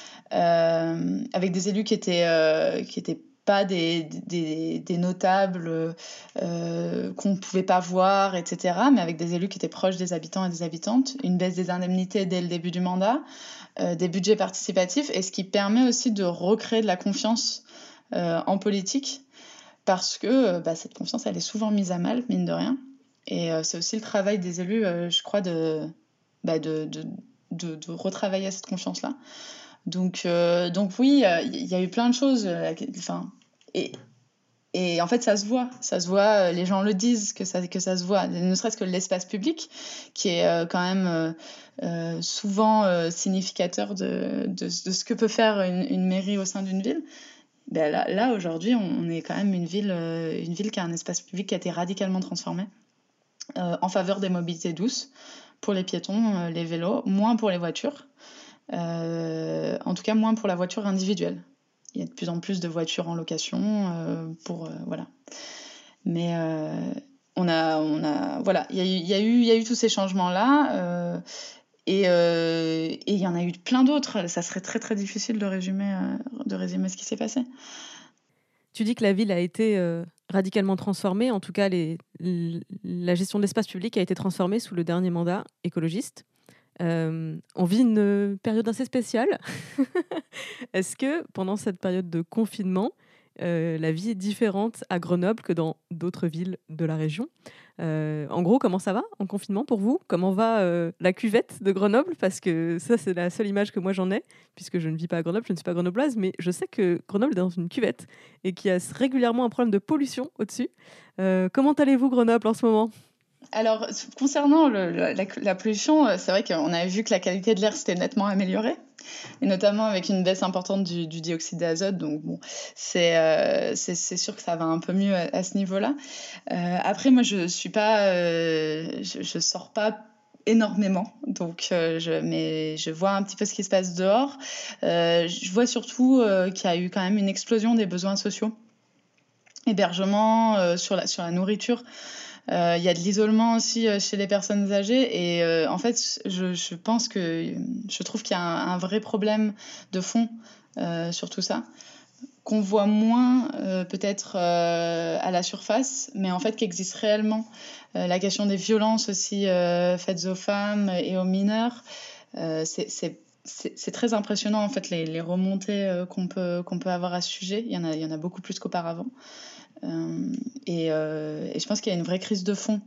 euh, avec des élus qui étaient, euh, qui étaient pas des, des, des notables euh, qu'on ne pouvait pas voir, et cetera, mais avec des élus qui étaient proches des habitants et des habitantes, une baisse des indemnités dès le début du mandat, euh, des budgets participatifs, et ce qui permet aussi de recréer de la confiance euh, en politique, parce que bah, cette confiance, elle est souvent mise à mal, mine de rien. Et euh, c'est aussi le travail des élus, euh, je crois, de, bah, de, de, de, de retravailler cette confiance-là. Donc, euh, donc oui, il euh, y a eu plein de choses. Euh, enfin, et, et en fait, ça se voit. Ça se voit, les gens le disent, que ça, que ça se voit. Ne serait-ce que l'espace public, qui est euh, quand même euh, euh, souvent euh, significateur de, de, de ce que peut faire une, une mairie au sein d'une ville. Ben là, là, aujourd'hui, on est quand même une ville, euh, une ville qui a un espace public qui a été radicalement transformé euh, en faveur des mobilités douces pour les piétons, euh, les vélos, moins pour les voitures. Euh, en tout cas, moins pour la voiture individuelle. Il y a de plus en plus de voitures en location euh, pour euh, voilà. Mais euh, on a, on a, voilà, il y a eu, il y a eu, il y a eu tous ces changements-là. Euh, Et il euh, y en a eu plein d'autres. Ça serait très très difficile de résumer, euh, de résumer ce qui s'est passé. Tu dis que la ville a été euh, radicalement transformée. En tout cas, les, la gestion de l'espace public a été transformée sous le dernier mandat écologiste. Euh, on vit une période assez spéciale. Est-ce que pendant cette période de confinement, euh, la vie est différente à Grenoble que dans d'autres villes de la région. Euh, en gros, comment ça va en confinement pour vous ? Comment va euh, la cuvette de Grenoble ? Parce que ça, c'est la seule image que moi j'en ai, puisque je ne vis pas à Grenoble, je ne suis pas grenobloise, mais je sais que Grenoble est dans une cuvette et qu'il y a régulièrement un problème de pollution au-dessus. Euh, comment allez-vous, Grenoble, en ce moment ? Alors, concernant le, le, la, la pollution, c'est vrai qu'on a vu que la qualité de l'air s'était nettement améliorée, et notamment avec une baisse importante du, du dioxyde d'azote. Donc, bon, c'est, euh, c'est, c'est sûr que ça va un peu mieux à, à ce niveau-là. Euh, après, moi, je suis pas, euh, je, je sors pas énormément, donc euh, je, mais je vois un petit peu ce qui se passe dehors. Euh, je vois surtout euh, qu'il y a eu quand même une explosion des besoins sociaux, hébergement, euh, sur la, sur la nourriture. Il euh, y a de l'isolement aussi euh, chez les personnes âgées et euh, en fait je, je pense que je trouve qu'il y a un, un vrai problème de fond euh, sur tout ça qu'on voit moins euh, peut-être euh, à la surface mais en fait qui existe réellement. Euh, la question des violences aussi euh, faites aux femmes et aux mineurs, euh, c'est, c'est C'est, c'est très impressionnant en fait les, les remontées euh, qu'on peut, qu'on peut avoir à ce sujet. Il y en a, il y en a beaucoup plus qu'auparavant. Euh, et, euh, et je pense qu'il y a une vraie crise de fond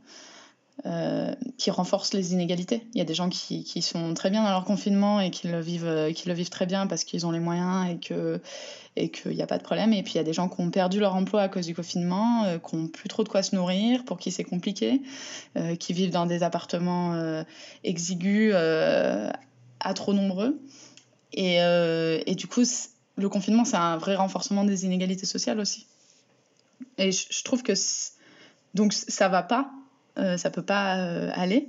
euh, qui renforce les inégalités. Il y a des gens qui, qui sont très bien dans leur confinement et qui le vivent, qui le vivent très bien parce qu'ils ont les moyens et que et qu'il n'y a pas de problème. Et puis il y a des gens qui ont perdu leur emploi à cause du confinement, euh, qui n'ont plus trop de quoi se nourrir, pour qui c'est compliqué, euh, qui vivent dans des appartements euh, exigus euh, à trop nombreux. Et, euh, et du coup, le confinement, c'est un vrai renforcement des inégalités sociales aussi. Et je, je trouve que donc ça va pas, euh, ça peut pas euh, aller.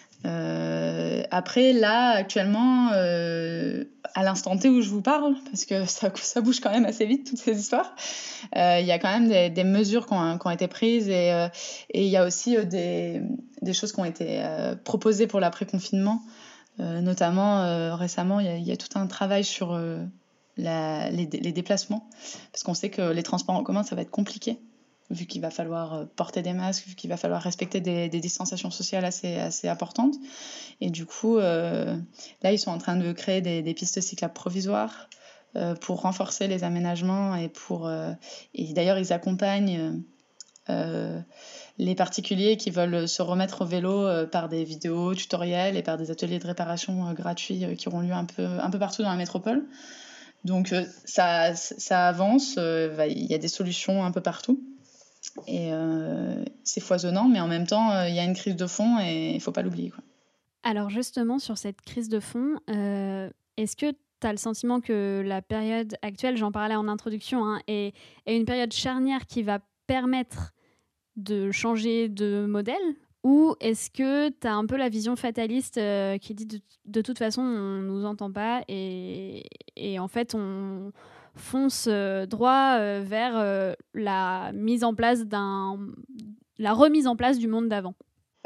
Euh, après, là, actuellement, euh, à l'instant T où je vous parle, parce que ça, ça bouge quand même assez vite, toutes ces histoires, il euh, y a quand même des, des mesures qui ont, qui ont été prises et il euh, y a aussi euh, des, des choses qui ont été euh, proposées pour l'après-confinement. Euh, notamment, euh, récemment, il y, y a tout un travail sur euh, la, les, les déplacements, parce qu'on sait que les transports en commun, ça va être compliqué, vu qu'il va falloir porter des masques, vu qu'il va falloir respecter des, des distanciations sociales assez, assez importantes. Et du coup, euh, là, ils sont en train de créer des, des pistes cyclables provisoires euh, pour renforcer les aménagements. Et, pour, euh, et d'ailleurs, ils accompagnent euh, les particuliers qui veulent se remettre au vélo euh, par des vidéos tutoriels et par des ateliers de réparation euh, gratuits euh, qui auront lieu un peu, un peu partout dans la métropole. Donc, euh, ça, ça avance, euh, bah, y a des solutions un peu partout. Et euh, c'est foisonnant, mais en même temps, il euh, y a une crise de fond et il ne faut pas l'oublier, quoi. Alors justement, sur cette crise de fond, euh, est-ce que tu as le sentiment que la période actuelle, j'en parlais en introduction, hein, est, est une période charnière qui va permettre de changer de modèle ? Ou est-ce que tu as un peu la vision fataliste euh, qui dit de, de toute façon, on ne nous entend pas et, et en fait, on fonce euh, droit euh, vers euh, la mise en place d'un, la remise en place du monde d'avant ? euh,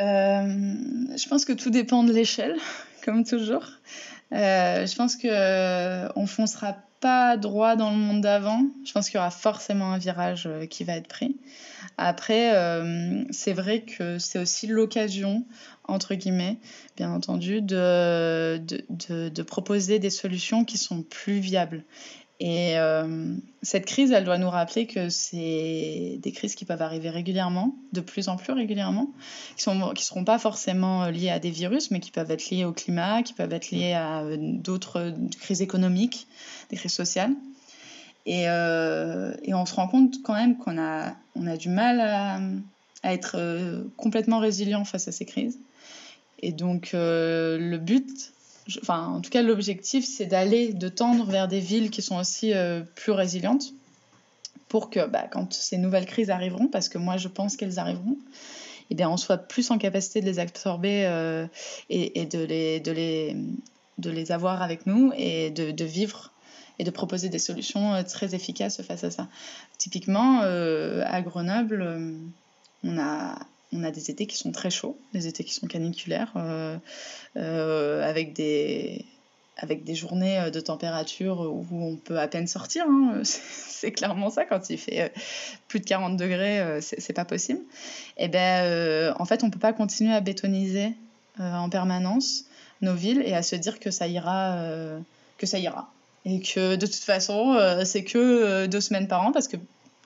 Je pense que tout dépend de l'échelle, comme toujours. Euh, je pense qu'on euh, ne foncera pas droit dans le monde d'avant. Je pense qu'il y aura forcément un virage euh, qui va être pris. Après, euh, c'est vrai que c'est aussi l'occasion, entre guillemets, bien entendu, de, de, de, de proposer des solutions qui sont plus viables. Et euh, cette crise, elle doit nous rappeler que c'est des crises qui peuvent arriver régulièrement, de plus en plus régulièrement, qui sont, qui seront pas forcément liées à des virus, mais qui peuvent être liées au climat, qui peuvent être liées à d'autres crises économiques, des crises sociales. Et, euh, et on se rend compte quand même qu'on a, on a du mal à, à être euh, complètement résilient face à ces crises. Et donc, euh, le but... Enfin, en tout cas, l'objectif, c'est d'aller, de tendre vers des villes qui sont aussi euh, plus résilientes pour que, bah, quand ces nouvelles crises arriveront, parce que moi, je pense qu'elles arriveront, eh bien, on soit plus en capacité de les absorber euh, et, et de, les, de, les, de les avoir avec nous et de, de vivre et de proposer des solutions euh, très efficaces face à ça. Typiquement, euh, à Grenoble, euh, on a... On a des étés qui sont très chauds, des étés qui sont caniculaires, euh, euh, avec, des, avec des journées de température où on peut à peine sortir. Hein. C'est, c'est clairement ça, quand il fait plus de quarante degrés, c'est, c'est pas possible. Et ben, euh, en fait, on peut pas continuer à bétoniser euh, en permanence nos villes et à se dire que ça ira, euh, que ça ira. Et que de toute façon, euh, c'est que euh, deux semaines par an, parce que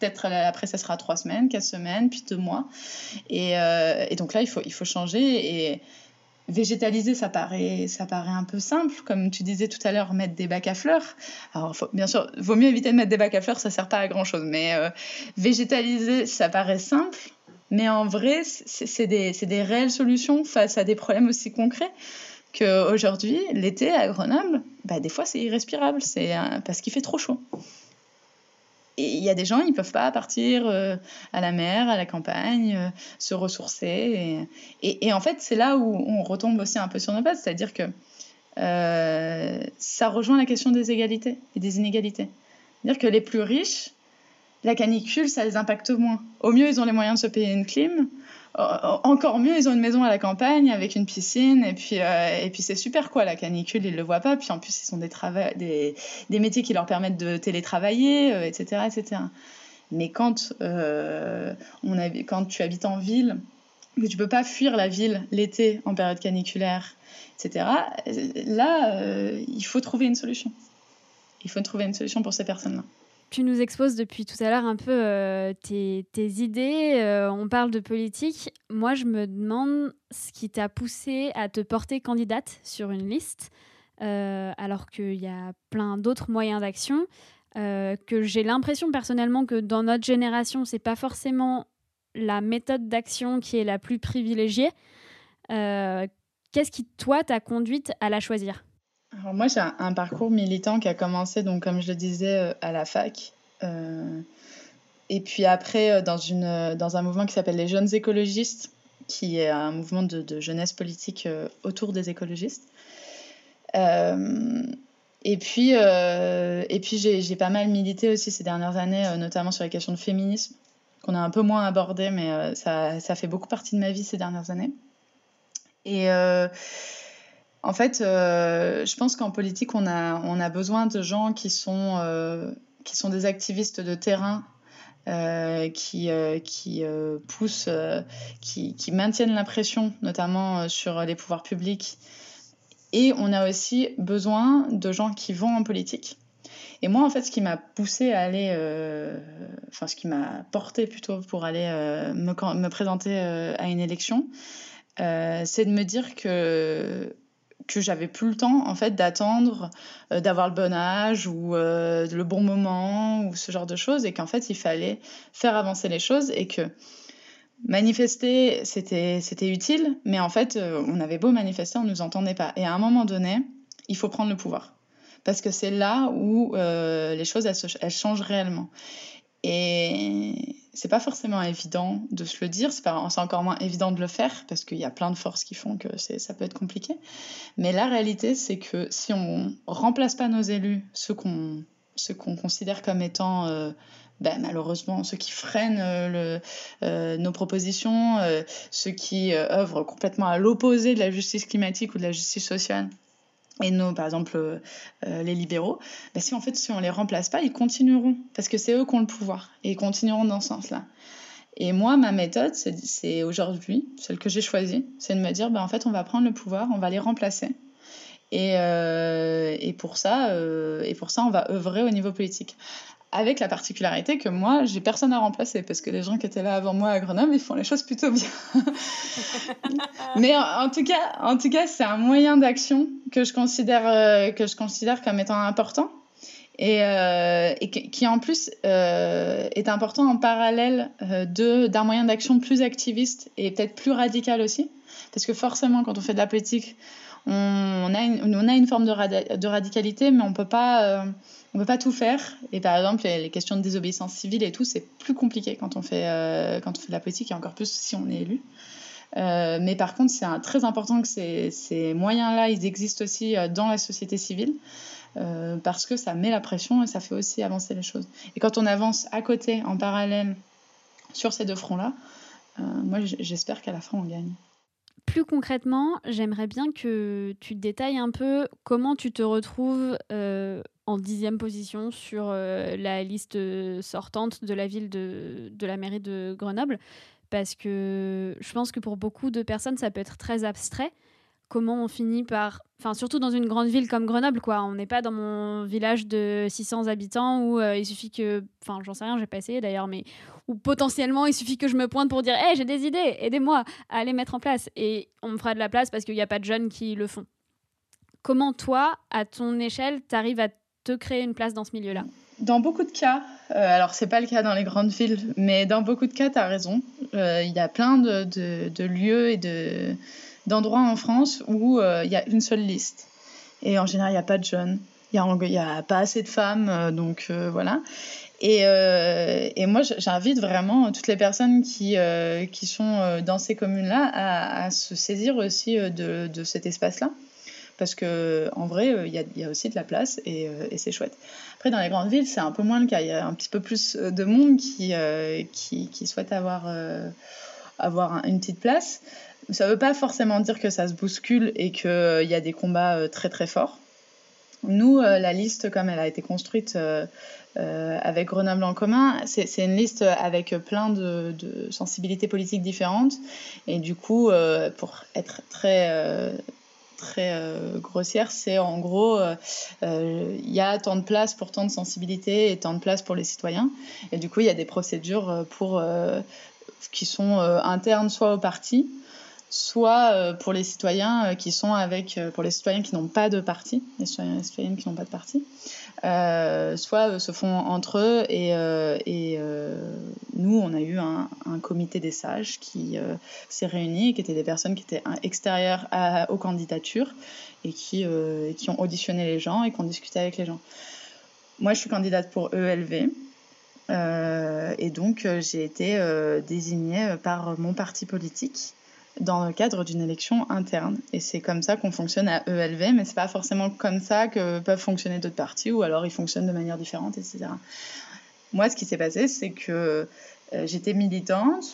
peut-être après ça sera trois semaines, quatre semaines, puis deux mois. Et, euh, et donc là, il faut, il faut changer. Et végétaliser, ça paraît, ça paraît un peu simple. Comme tu disais tout à l'heure, mettre des bacs à fleurs. Alors, faut, bien sûr, vaut mieux éviter de mettre des bacs à fleurs, ça ne sert pas à grand-chose. Mais euh, végétaliser, ça paraît simple. Mais en vrai, c'est, c'est, des, c'est des réelles solutions face à des problèmes aussi concrets qu'aujourd'hui, l'été à Grenoble, bah, des fois, c'est irrespirable. C'est, euh, parce qu'il fait trop chaud. Et il y a des gens, ils ne peuvent pas partir euh, à la mer, à la campagne, euh, se ressourcer. Et, et, et en fait, c'est là où on retombe aussi un peu sur nos pattes. C'est-à-dire que euh, ça rejoint la question des égalités et des inégalités. C'est-à-dire que les plus riches, la canicule, ça les impacte moins. Au mieux, ils ont les moyens de se payer une clim. Encore mieux, ils ont une maison à la campagne avec une piscine. Et puis, euh, et puis c'est super, quoi. La canicule, ils ne le voient pas. Puis en plus, ils ont des, trava- des, des métiers qui leur permettent de télétravailler, euh, et cetera, et cetera. Mais quand, euh, on a, quand tu habites en ville, que tu ne peux pas fuir la ville l'été en période caniculaire, et cetera, là, euh, il faut trouver une solution. Il faut trouver une solution pour ces personnes-là. Tu nous exposes depuis tout à l'heure un peu euh, tes, tes idées, euh, on parle de politique. Moi, je me demande ce qui t'a poussé à te porter candidate sur une liste, euh, alors qu'il y a plein d'autres moyens d'action, euh, que j'ai l'impression personnellement que dans notre génération, c'est pas forcément la méthode d'action qui est la plus privilégiée. Euh, qu'est-ce qui, toi, t'a conduite à la choisir ? Alors moi, j'ai un, un parcours militant qui a commencé, donc, comme je le disais, à la fac. Euh, et puis après, dans, une, dans un mouvement qui s'appelle les Jeunes Écologistes, qui est un mouvement de, de jeunesse politique autour des écologistes. Euh, et puis, euh, et puis j'ai, j'ai pas mal milité aussi ces dernières années, notamment sur les questions de féminisme, qu'on a un peu moins abordé, mais ça, ça fait beaucoup partie de ma vie ces dernières années. Et... Euh, En fait, euh, je pense qu'en politique, on a, on a besoin de gens qui sont, euh, qui sont des activistes de terrain, euh, qui, euh, qui euh, poussent, euh, qui, qui maintiennent la pression, notamment euh, sur les pouvoirs publics. Et on a aussi besoin de gens qui vont en politique. Et moi, en fait, ce qui m'a poussée à aller, euh, enfin, ce qui m'a portée plutôt pour aller euh, me, me présenter euh, à une élection, euh, c'est de me dire que que j'avais plus le temps en fait d'attendre euh, d'avoir le bon âge ou euh, le bon moment ou ce genre de choses, et qu'en fait il fallait faire avancer les choses, et que manifester c'était c'était utile, mais en fait euh, on avait beau manifester, on nous entendait pas, et à un moment donné il faut prendre le pouvoir, parce que c'est là où euh, les choses elles, se, elles changent réellement. Et c'est pas forcément évident de se le dire, c'est, pas, c'est encore moins évident de le faire, parce qu'il y a plein de forces qui font que c'est, ça peut être compliqué. Mais la réalité, c'est que si on remplace pas nos élus, ceux qu'on, ceux qu'on considère comme étant euh, ben, malheureusement ceux qui freinent euh, le, euh, nos propositions, euh, ceux qui euh, œuvrent complètement à l'opposé de la justice climatique ou de la justice sociale, et nous, par exemple, euh, les libéraux, bah si en fait, si on les remplace pas, ils continueront, parce que c'est eux qui ont le pouvoir, et ils continueront dans ce sens-là. Et moi, ma méthode, c'est, c'est aujourd'hui, celle que j'ai choisie, c'est de me dire, bah en fait, on va prendre le pouvoir, on va les remplacer, et, euh, et pour ça, euh, et pour ça, on va œuvrer au niveau politique. Avec la particularité que moi, j'ai personne à remplacer, parce que les gens qui étaient là avant moi à Grenoble, ils font les choses plutôt bien. Mais en, en tout cas, en tout cas, c'est un moyen d'action que je considère euh, que je considère comme étant important, et, euh, et qui en plus euh, est important en parallèle euh, de d'un moyen d'action plus activiste et peut-être plus radical aussi, parce que forcément, quand on fait de la politique, on, on a une, on a une forme de, radi- de radicalité, mais on peut pas euh, on peut pas tout faire. Et par exemple, les, les questions de désobéissance civile et tout, c'est plus compliqué quand on fait euh, quand on fait de la politique, et encore plus si on est élu. Euh, mais par contre, c'est un, très important que ces, ces moyens-là, ils existent aussi euh, dans la société civile, euh, parce que ça met la pression et ça fait aussi avancer les choses. Et quand on avance à côté, en parallèle, sur ces deux fronts-là, euh, moi, j'espère qu'à la fin, on gagne. Plus concrètement, j'aimerais bien que tu détailles un peu comment tu te retrouves euh, en dixième position sur euh, la liste sortante de la ville de, de la mairie de Grenoble, parce que je pense que pour beaucoup de personnes, ça peut être très abstrait. comment on finit par... Enfin, surtout dans une grande ville comme Grenoble, quoi. On n'est pas dans mon village de six cents habitants où euh, il suffit que... Enfin, j'en sais rien, j'ai pas essayé d'ailleurs, mais où potentiellement, il suffit que je me pointe pour dire « Hey, j'ai des idées, aidez-moi à les mettre en place. » Et on me fera de la place parce qu'il n'y a pas de jeunes qui le font. Comment toi, à ton échelle, t'arrives à te créer une place dans ce milieu-là ? Dans beaucoup de cas, euh, alors c'est pas le cas dans les grandes villes, mais dans beaucoup de cas, tu as raison. Il euh, y a plein de, de, de lieux et de, d'endroits en France où il euh, y a une seule liste. Et en général, il n'y a pas de jeunes, il n'y a, a pas assez de femmes, euh, donc euh, voilà. Et, euh, et moi, j'invite vraiment toutes les personnes qui, euh, qui sont dans ces communes-là à, à se saisir aussi de, de cet espace-là. Parce qu'en vrai, il y, y a aussi de la place et, et c'est chouette. Après, dans les grandes villes, c'est un peu moins le cas. Il y a un petit peu plus de monde qui, euh, qui, qui souhaite avoir, euh, avoir une petite place. Ça ne veut pas forcément dire que ça se bouscule et qu'il euh, y a des combats très très forts. Nous, euh, la liste, comme elle a été construite euh, euh, avec Grenoble en commun, c'est, c'est une liste avec plein de, de sensibilités politiques différentes. Et du coup, euh, pour être très... Euh, très euh, grossière, c'est en gros il euh, y a tant de place pour tant de sensibilités et tant de place pour les citoyens et du coup il y a des procédures pour, euh, qui sont euh, internes soit au parti soit euh, pour les citoyens euh, qui sont avec euh, pour les citoyens qui n'ont pas de parti, les citoyens et les citoyennes qui n'ont pas de parti, euh, soit euh, se font entre eux et, euh, et euh, nous on a eu un, un comité des sages qui euh, s'est réuni et qui étaient des personnes qui étaient extérieures à, aux candidatures et qui, euh, qui ont auditionné les gens et qui ont discuté avec les gens. Moi je suis candidate pour E L V euh, et donc euh, j'ai été euh, désignée par mon parti politique dans le cadre d'une élection interne. Et c'est comme ça qu'on fonctionne à E L V, mais c'est pas forcément comme ça que peuvent fonctionner d'autres partis, ou alors ils fonctionnent de manière différente, et cetera. Moi, ce qui s'est passé, c'est que euh, j'étais militante,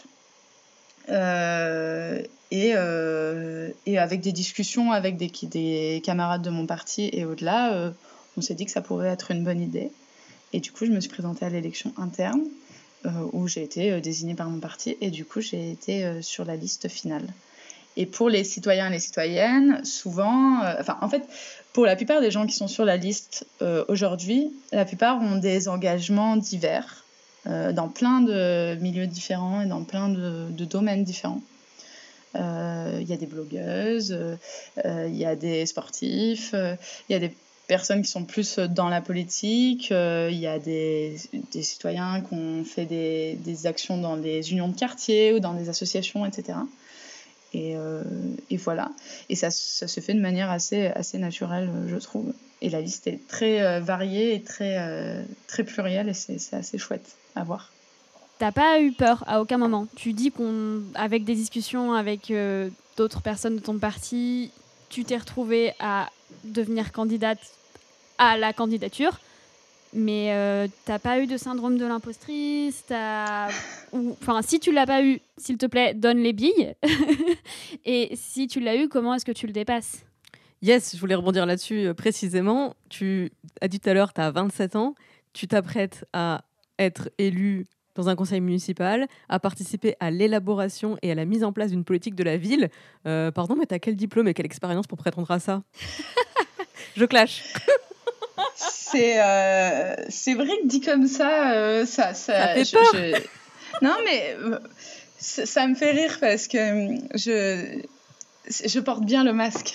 euh, et, euh, et avec des discussions avec des, des camarades de mon parti et au-delà, euh, on s'est dit que ça pourrait être une bonne idée. Et du coup, je me suis présentée à l'élection interne, Euh, où j'ai été euh, désignée par mon parti et du coup j'ai été euh, sur la liste finale. Et pour les citoyens et les citoyennes, souvent, euh, enfin en fait, pour la plupart des gens qui sont sur la liste euh, aujourd'hui, la plupart ont des engagements divers euh, dans plein de milieux différents et dans plein de, de domaines différents. Il euh, y a des blogueuses, il euh, y a des sportifs, il euh, y a des personnes qui sont plus dans la politique, il euh, y a des, des citoyens qui ont fait des, des actions dans des unions de quartier ou dans des associations, et cetera. Et, euh, et voilà. Et ça, ça se fait de manière assez, assez naturelle, je trouve. Et la liste est très euh, variée et très, euh, très plurielle et c'est, c'est assez chouette à voir. T'as pas eu peur à aucun moment? Tu dis qu'avec des discussions avec euh, d'autres personnes de ton parti, tu t'es retrouvée à devenir candidate à la candidature, mais euh, t'as pas eu de syndrome de l'impostrice, t'as... Ou... Enfin, si tu l'as pas eu, s'il te plaît, donne les billes. Et si tu l'as eu, comment est-ce que tu le dépasses? Yes, je voulais rebondir là-dessus euh, précisément. Tu as dit tout à l'heure, tu as vingt-sept ans, tu t'apprêtes à être élu dans un conseil municipal, à participer à l'élaboration et à la mise en place d'une politique de la ville. Euh, pardon, mais t'as quel diplôme et quelle expérience pour prétendre à ça? Je clash. C'est, euh, c'est vrai que dit comme ça, euh, ça, ça, ça fait je, peur. Je... Non, mais euh, ça, ça me fait rire parce que je, je porte bien le masque.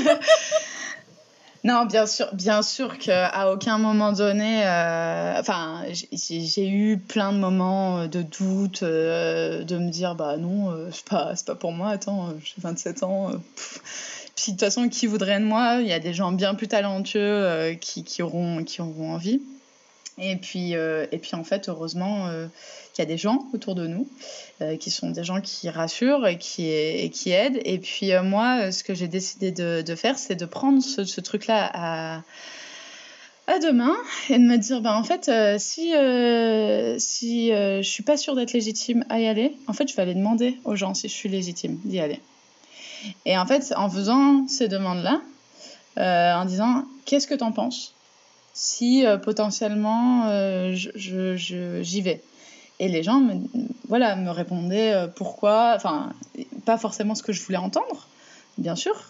Non, bien sûr, bien sûr qu'à aucun moment donné, euh, enfin, j'ai, j'ai eu plein de moments de doute, euh, de me dire, bah non, euh, c'est pas, c'est pas pour moi, attends, j'ai vingt-sept ans. Euh, Puis de toute façon, qui voudrait de moi? Il y a des gens bien plus talentueux euh, qui, qui, auront, qui auront envie. Et puis, euh, et puis en fait, heureusement, euh, qu'il y a des gens autour de nous, euh, qui sont des gens qui rassurent et qui, et qui aident. Et puis euh, moi, ce que j'ai décidé de, de faire, c'est de prendre ce, ce truc-là à, à deux mains et de me dire, bah, en fait, euh, si, euh, si euh, je ne suis pas sûre d'être légitime à y aller, en fait, je vais aller demander aux gens si je suis légitime d'y aller. Et en fait, en faisant ces demandes-là, euh, en disant « Qu'est-ce que t'en penses si euh, potentiellement euh, je, je, je, j'y vais ?» Et les gens me, voilà, me répondaient euh, pourquoi, enfin, pas forcément ce que je voulais entendre, bien sûr,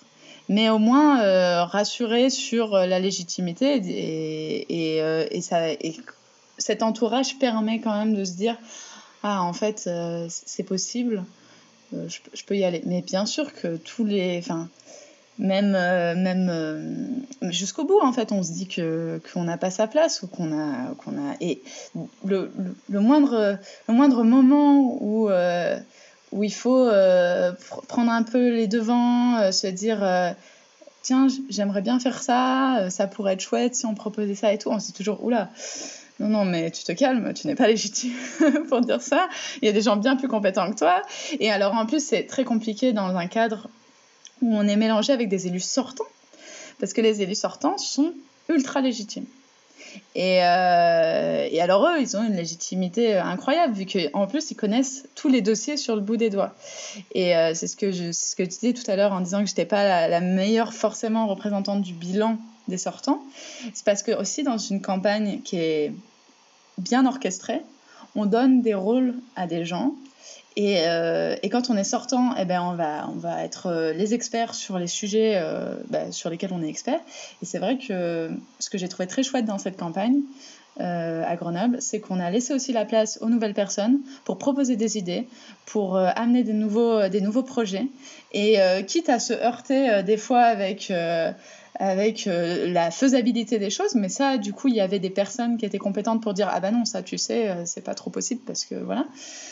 mais au moins euh, rassurer sur la légitimité et, et, euh, et, ça, et cet entourage permet quand même de se dire ah en fait euh, c'est possible, euh, je, je peux y aller. Mais bien sûr que tous les, enfin même euh, même euh, jusqu'au bout en fait on se dit que qu'on n'a pas sa place ou qu'on a qu'on a et le, le, le moindre le moindre moment où euh, où il faut euh, pr- prendre un peu les devants, euh, se dire euh, tiens j'aimerais bien faire ça, euh, ça pourrait être chouette si on proposait ça et tout, on se dit toujours oula non non mais tu te calmes, tu n'es pas légitime pour dire ça, il y a des gens bien plus compétents que toi. Et alors en plus c'est très compliqué dans un cadre où on est mélangé avec des élus sortants, parce que les élus sortants sont ultra légitimes. Et, euh, et alors eux, ils ont une légitimité incroyable, vu qu'en plus, ils connaissent tous les dossiers sur le bout des doigts. Et euh, c'est ce que je, c'est ce que je disais tout à l'heure en disant que je n'étais pas la, la meilleure forcément représentante du bilan des sortants. C'est parce que aussi dans une campagne qui est bien orchestrée, on donne des rôles à des gens. Et, euh, et quand on est sortant, eh ben on, va, on va être euh, les experts sur les sujets euh, bah, sur lesquels on est expert. Et c'est vrai que ce que j'ai trouvé très chouette dans cette campagne euh, à Grenoble, c'est qu'on a laissé aussi la place aux nouvelles personnes pour proposer des idées, pour euh, amener des nouveaux, des nouveaux projets. Et euh, quitte à se heurter euh, des fois avec... Euh, avec euh, la faisabilité des choses, mais ça, du coup, il y avait des personnes qui étaient compétentes pour dire « Ah bah non, ça, tu sais, euh, c'est pas trop possible parce que voilà ».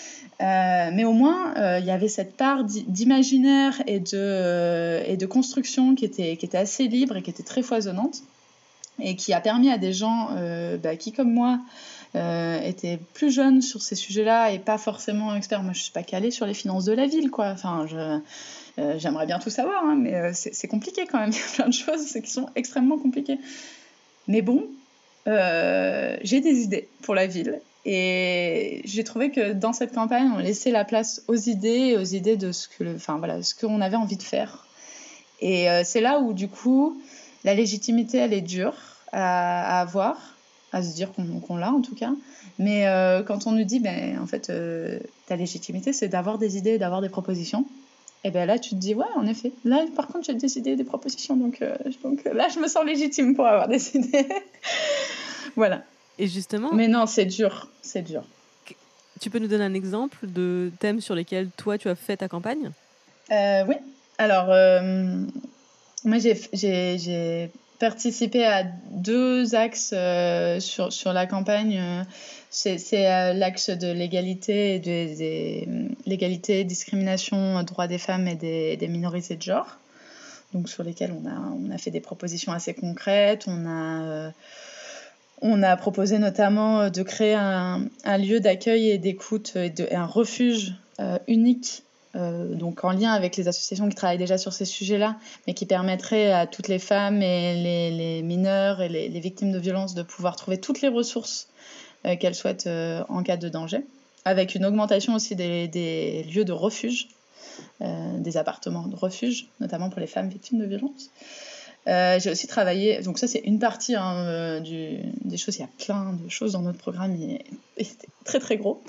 Euh, mais au moins, euh, il y avait cette part d'imaginaire et de, euh, et de construction qui était, qui était assez libre et qui était très foisonnante et qui a permis à des gens euh, bah, qui, comme moi, euh, étaient plus jeunes sur ces sujets-là et pas forcément experts. Moi, je ne suis pas calée sur les finances de la ville, quoi. Enfin, je, euh, j'aimerais bien tout savoir, hein, mais euh, c'est, c'est compliqué quand même. Il y a plein de choses qui sont extrêmement compliquées. Mais bon, euh, j'ai des idées pour la ville. Et j'ai trouvé que dans cette campagne, on laissait la place aux idées, aux idées de ce que, le, enfin voilà, ce qu'on avait envie de faire. Et euh, c'est là où du coup, la légitimité, elle est dure à, à avoir, à se dire qu'on, qu'on l'a en tout cas. Mais euh, quand on nous dit, ben en fait, euh, ta légitimité, c'est d'avoir des idées, d'avoir des propositions. Et ben là, tu te dis, ouais, en effet. Là, par contre, j'ai des idées, des propositions, donc, euh, donc là, je me sens légitime pour avoir des idées. Voilà. Et justement... Mais non, c'est dur, c'est dur. Tu peux nous donner un exemple de thèmes sur lesquels toi, tu as fait ta campagne ? euh, Oui. Alors, euh, moi, j'ai, j'ai, j'ai participé à deux axes euh, sur, sur la campagne. C'est, c'est euh, l'axe de l'égalité, des, des, l'égalité, discrimination, droits des femmes et des, des minorités de genre. Donc, sur lesquels on a, on a fait des propositions assez concrètes. On a... Euh, On a proposé notamment de créer un, un lieu d'accueil et d'écoute et, de, et un refuge euh, unique, euh, donc en lien avec les associations qui travaillent déjà sur ces sujets-là, mais qui permettrait à toutes les femmes et les, les mineurs et les, les victimes de violences de pouvoir trouver toutes les ressources euh, qu'elles souhaitent euh, en cas de danger, avec une augmentation aussi des, des lieux de refuge, euh, des appartements de refuge, notamment pour les femmes victimes de violences. Euh, j'ai aussi travaillé, donc ça c'est une partie hein, euh, du, des choses, il y a plein de choses dans notre programme, il est, il est très très gros.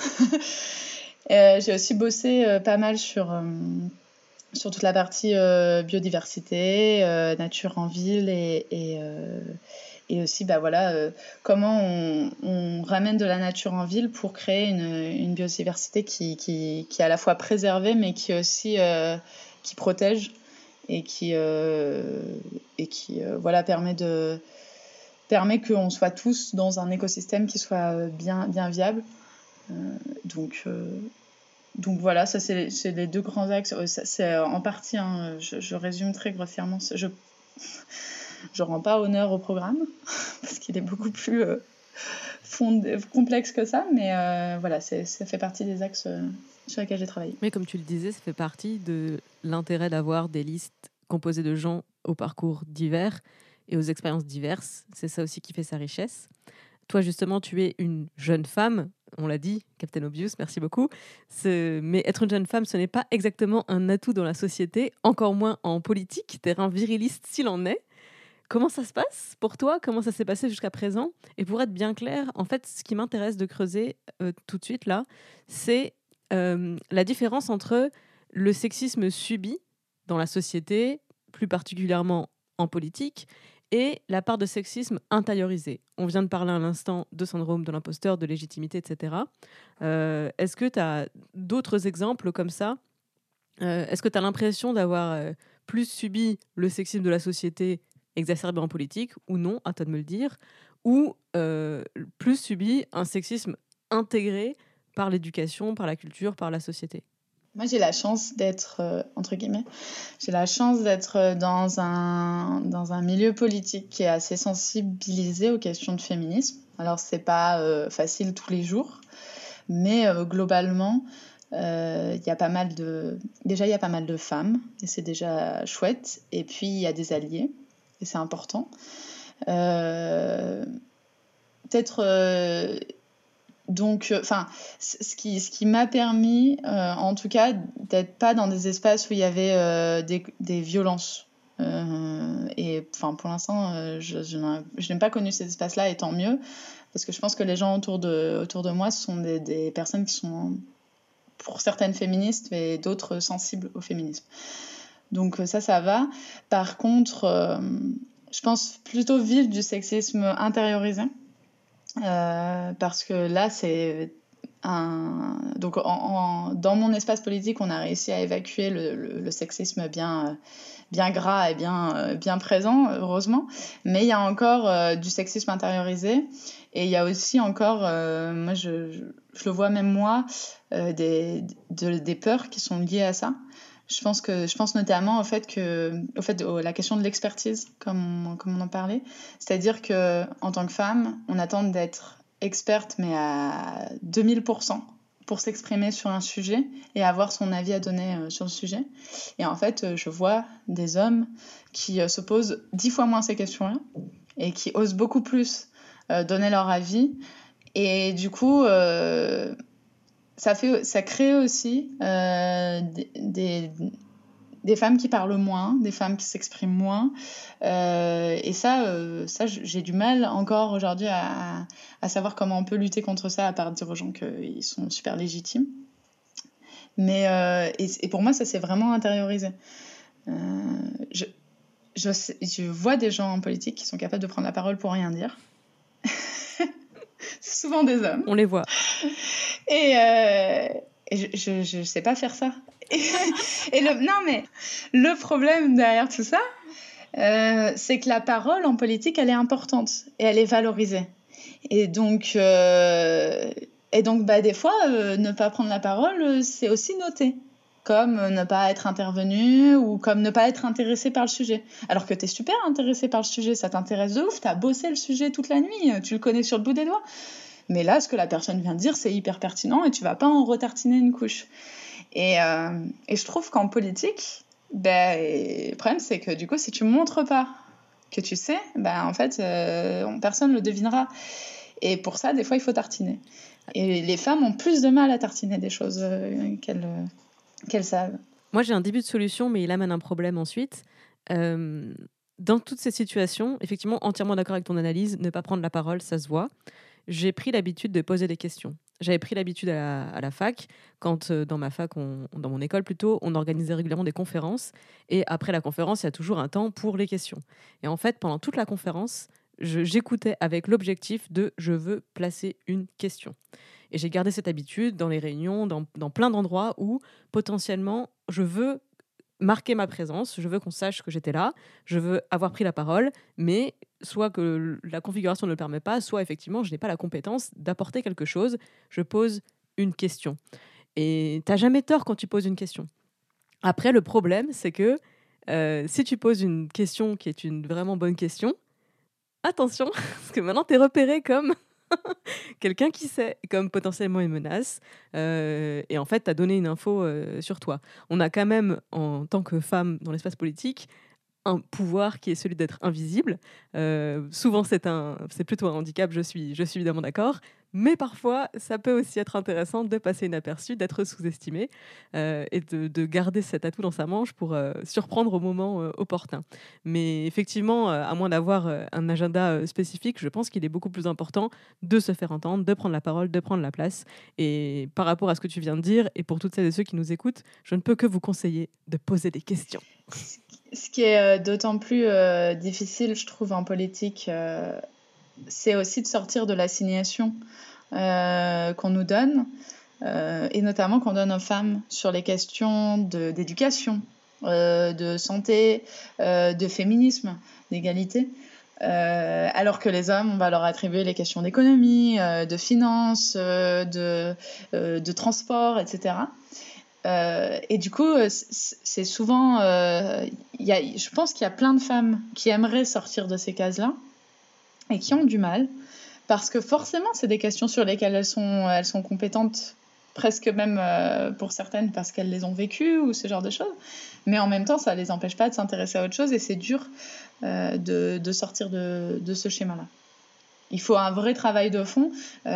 euh, j'ai aussi bossé euh, pas mal sur, euh, sur toute la partie euh, biodiversité, euh, nature en ville et, et, euh, et aussi bah, voilà, euh, comment on, on ramène de la nature en ville pour créer une, une biodiversité qui, qui, qui est à la fois préservée mais qui aussi euh, qui protège. Et qui, euh, et qui euh, voilà, permet, de, permet qu'on soit tous dans un écosystème qui soit bien, bien viable. Euh, donc, euh, donc voilà, ça c'est, c'est les deux grands axes. Ça, c'est en partie, hein, je, je résume très grossièrement. Je ne rends pas honneur au programme, parce qu'il est beaucoup plus euh, fondé, complexe que ça, mais euh, voilà, c'est, ça fait partie des axes... Euh, sur lesquels j'ai travaillé. Mais comme tu le disais, ça fait partie de l'intérêt d'avoir des listes composées de gens au parcours divers et aux expériences diverses. C'est ça aussi qui fait sa richesse. Toi, justement, tu es une jeune femme, on l'a dit, Captain Obvious, merci beaucoup. C'est... Mais être une jeune femme, ce n'est pas exactement un atout dans la société, encore moins en politique, terrain viriliste s'il en est. Comment ça se passe pour toi ? Comment ça s'est passé jusqu'à présent ? Et pour être bien clair, en fait, ce qui m'intéresse de creuser euh, tout de suite là, c'est Euh, la différence entre le sexisme subi dans la société, plus particulièrement en politique, et la part de sexisme intériorisé. On vient de parler à l'instant de syndrome de l'imposteur, de légitimité, et cetera. Euh, est-ce que tu as d'autres exemples comme ça ? euh, Est-ce que tu as l'impression d'avoir euh, plus subi le sexisme de la société exacerbé en politique, ou non, à toi de me le dire, ou euh, plus subi un sexisme intégré par l'éducation, par la culture, par la société ? Moi, j'ai la chance d'être, euh, entre guillemets, j'ai la chance d'être dans un, dans un milieu politique qui est assez sensibilisé aux questions de féminisme. Alors, c'est pas euh, facile tous les jours, mais euh, globalement, il euh, y a pas mal de... Déjà, il y a pas mal de femmes, et c'est déjà chouette. Et puis, il y a des alliés, et c'est important. Euh, peut-être... Euh, Donc, enfin, euh, ce qui, ce qui m'a permis, euh, en tout cas, d'être pas dans des espaces où il y avait euh, des, des violences. Euh, et enfin, pour l'instant, euh, je, je, je n'ai pas connu ces espaces-là, et tant mieux, parce que je pense que les gens autour de, autour de moi, ce sont des, des personnes qui sont, pour certaines féministes, et d'autres sensibles au féminisme. Donc ça, ça va. Par contre, euh, je pense plutôt vivre du sexisme intériorisé. Euh, parce que là, c'est un... Donc, en, en... dans mon espace politique, on a réussi à évacuer le, le, le sexisme bien, bien gras et bien, bien présent, heureusement. Mais il y a encore euh, du sexisme intériorisé. Et il y a aussi encore, euh, moi, je, je, je le vois même moi, euh, des, de, des peurs qui sont liées à ça. Je pense, que, je pense notamment au fait que, au fait, au, la question de l'expertise, comme on, comme on en parlait. C'est-à-dire qu'en tant que femme, on attend d'être experte, mais à deux mille pour cent pour s'exprimer sur un sujet et avoir son avis à donner euh, sur le sujet. Et en fait, euh, je vois des hommes qui euh, se posent dix fois moins ces questions-là et qui osent beaucoup plus euh, donner leur avis. Et du coup... Euh, Ça, fait, ça crée aussi euh, des, des, des femmes qui parlent moins, des femmes qui s'expriment moins. Euh, et ça, euh, ça, j'ai du mal encore aujourd'hui à, à savoir comment on peut lutter contre ça, à part dire aux gens qu'ils sont super légitimes. Mais, euh, et, et pour moi, ça s'est vraiment intériorisé. Euh, je, je, je vois des gens en politique qui sont capables de prendre la parole pour rien dire. C'est souvent des hommes. On les voit. Et, euh, et je, je, je sais pas faire ça. Et, et le, non, mais le problème derrière tout ça, euh, c'est que la parole en politique, elle est importante et elle est valorisée. Et donc, euh, et donc bah, des fois, euh, ne pas prendre la parole, c'est aussi noté. Comme ne pas être intervenu ou comme ne pas être intéressé par le sujet. Alors que tu es super intéressé par le sujet, ça t'intéresse de ouf, tu as bossé le sujet toute la nuit, tu le connais sur le bout des doigts. Mais là, ce que la personne vient de dire, c'est hyper pertinent et tu vas pas en retartiner une couche. Et, euh, et je trouve qu'en politique, ben, le problème, c'est que du coup, si tu montres pas que tu sais, ben, en fait, euh, personne ne le devinera. Et pour ça, des fois, il faut tartiner. Et les femmes ont plus de mal à tartiner des choses euh, qu'elles... Euh, qu'elles savent. Moi, j'ai un début de solution, mais il amène un problème ensuite. Euh, dans toutes ces situations, effectivement, entièrement d'accord avec ton analyse, ne pas prendre la parole, ça se voit. J'ai pris l'habitude de poser des questions. J'avais pris l'habitude à la, à la fac, quand euh, dans ma fac, on, dans mon école plutôt, on organisait régulièrement des conférences. Et après la conférence, il y a toujours un temps pour les questions. Et en fait, pendant toute la conférence, je, j'écoutais avec l'objectif de « je veux placer une question ». Et j'ai gardé cette habitude dans les réunions, dans, dans plein d'endroits où potentiellement je veux marquer ma présence, je veux qu'on sache que j'étais là, je veux avoir pris la parole, mais soit que la configuration ne le permet pas, soit effectivement je n'ai pas la compétence d'apporter quelque chose, je pose une question. Et t'as jamais tort quand tu poses une question. Après, le problème, c'est que euh, si tu poses une question qui est une vraiment bonne question, attention, parce que maintenant t'es repéré comme... quelqu'un qui sait, comme potentiellement une menace, euh, et en fait, tu as donné une info euh, sur toi. On a quand même, en tant que femme dans l'espace politique, un pouvoir qui est celui d'être invisible. Euh, souvent, c'est, un, c'est plutôt un handicap, je suis, je suis évidemment d'accord, mais parfois, ça peut aussi être intéressant de passer inaperçu, d'être sous-estimé, euh, et de, de garder cet atout dans sa manche pour euh, surprendre au moment euh, opportun. Mais effectivement, euh, à moins d'avoir euh, un agenda euh, spécifique, je pense qu'il est beaucoup plus important de se faire entendre, de prendre la parole, de prendre la place. Et par rapport à ce que tu viens de dire, et pour toutes celles et ceux qui nous écoutent, je ne peux que vous conseiller de poser des questions. Ce qui est euh, d'autant plus euh, difficile, je trouve, en politique, euh, c'est aussi de sortir de l'assignation euh, qu'on nous donne, euh, et notamment qu'on donne aux femmes sur les questions de, d'éducation, euh, de santé, euh, de féminisme, d'égalité. Euh, alors que les hommes, on va leur attribuer les questions d'économie, euh, de finances, euh, de, euh, de transport, et cetera. Euh, et du coup, c'est souvent... Euh, y a, je pense qu'il y a plein de femmes qui aimeraient sortir de ces cases-là et qui ont du mal, parce que forcément, c'est des questions sur lesquelles elles sont, elles sont compétentes, presque même euh, pour certaines parce qu'elles les ont vécues ou ce genre de choses. Mais en même temps, ça ne les empêche pas de s'intéresser à autre chose et c'est dur euh, de, de sortir de, de ce schéma-là. Il faut un vrai travail de fond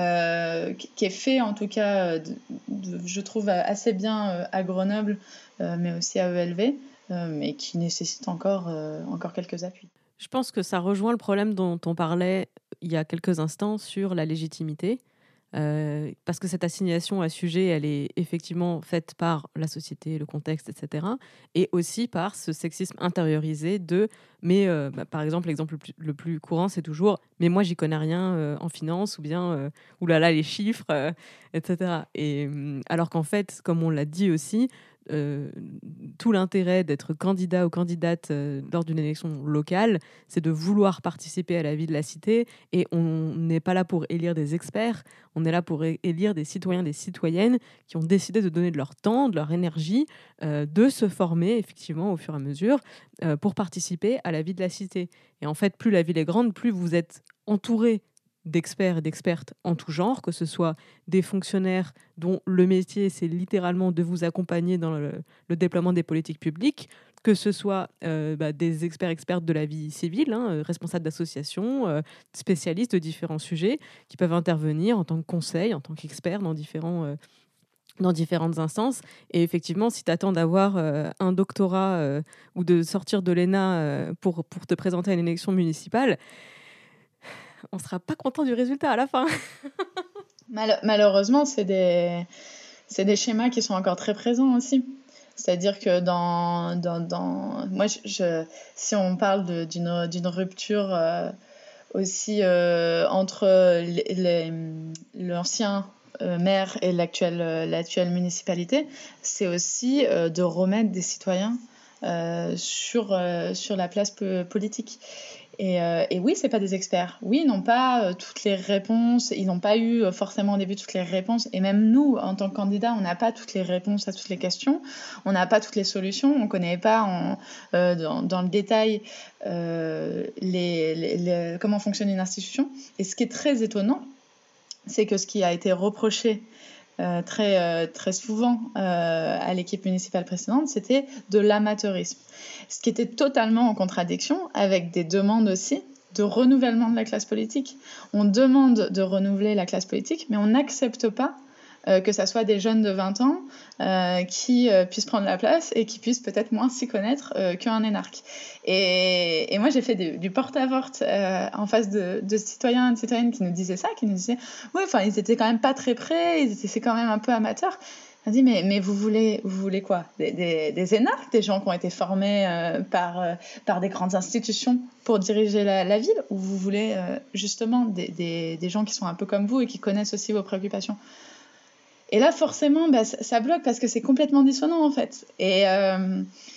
euh, qui est fait, en tout cas, de, de, je trouve, assez bien euh, à Grenoble, euh, mais aussi à E L V, euh, mais qui nécessite encore, euh, encore quelques appuis. Je pense que ça rejoint le problème dont on parlait il y a quelques instants sur la légitimité. Euh, parce que cette assignation à sujet, elle est effectivement faite par la société, le contexte, et cetera. Et aussi par ce sexisme intériorisé de, mais euh, bah, par exemple, l'exemple le plus, le plus courant, c'est toujours, mais moi, j'y connais rien euh, en finance, ou bien, euh, oulala, les chiffres, euh, et cetera. Et, alors qu'en fait, comme on l'a dit aussi, Euh, tout l'intérêt d'être candidat ou candidate euh, lors d'une élection locale, c'est de vouloir participer à la vie de la cité, et on n'est pas là pour élire des experts, on est là pour é- élire des citoyens, des citoyennes qui ont décidé de donner de leur temps, de leur énergie, euh, de se former effectivement au fur et à mesure euh, pour participer à la vie de la cité. Et en fait, plus la ville est grande, plus vous êtes entouré d'experts et d'expertes en tout genre, que ce soit des fonctionnaires dont le métier, c'est littéralement de vous accompagner dans le, le déploiement des politiques publiques, que ce soit euh, bah, des experts-expertes de la vie civile, hein, responsables d'associations, euh, spécialistes de différents sujets, qui peuvent intervenir en tant que conseil, en tant qu'experts dans différents... Euh, dans différentes instances. Et effectivement, si tu attends d'avoir euh, un doctorat euh, ou de sortir de l'E N A euh, pour, pour te présenter à une élection municipale, on ne sera pas content du résultat à la fin. Mal- malheureusement, c'est des, c'est des schémas qui sont encore très présents aussi. C'est-à-dire que dans... dans, dans... Moi, je, je, si on parle de, d'une, d'une rupture euh, aussi euh, entre les, les, l'ancien euh, maire et l'actuelle, euh, l'actuelle municipalité, c'est aussi euh, de remettre des citoyens euh, sur, euh, sur la place p- politique. Et, euh, et oui, c'est pas des experts. Oui, ils n'ont pas euh, toutes les réponses. Ils n'ont pas eu euh, forcément au début toutes les réponses. Et même nous, en tant que candidats, on n'a pas toutes les réponses à toutes les questions. On n'a pas toutes les solutions. On ne connaît pas en, euh, dans, dans le détail euh, les, les, les, comment fonctionne une institution. Et ce qui est très étonnant, c'est que ce qui a été reproché Euh, très, euh, très souvent euh, à l'équipe municipale précédente, c'était de l'amateurisme. Ce qui était totalement en contradiction avec des demandes aussi de renouvellement de la classe politique. On demande de renouveler la classe politique, mais on n'accepte pas euh, que ça soit des jeunes de vingt ans euh, qui euh, puissent prendre la place et qui puissent peut-être moins s'y connaître euh, qu'un énarque. Et, et moi, j'ai fait du, du porte-à-porte euh, en face de, de citoyens et de citoyennes qui nous disaient ça, qui nous disaient « Ouais, enfin, ils étaient quand même pas très près, ils étaient, c'est quand même un peu amateurs. » On dit mais, mais vous, voulez, vous voulez quoi, des, des, des énarques, des gens qui ont été formés euh, par, euh, par des grandes institutions pour diriger la, la ville, ou vous voulez euh, justement des, des, des gens qui sont un peu comme vous et qui connaissent aussi vos préoccupations? Et là, forcément, bah, ça, ça bloque parce que c'est complètement dissonant, en fait. Et, euh,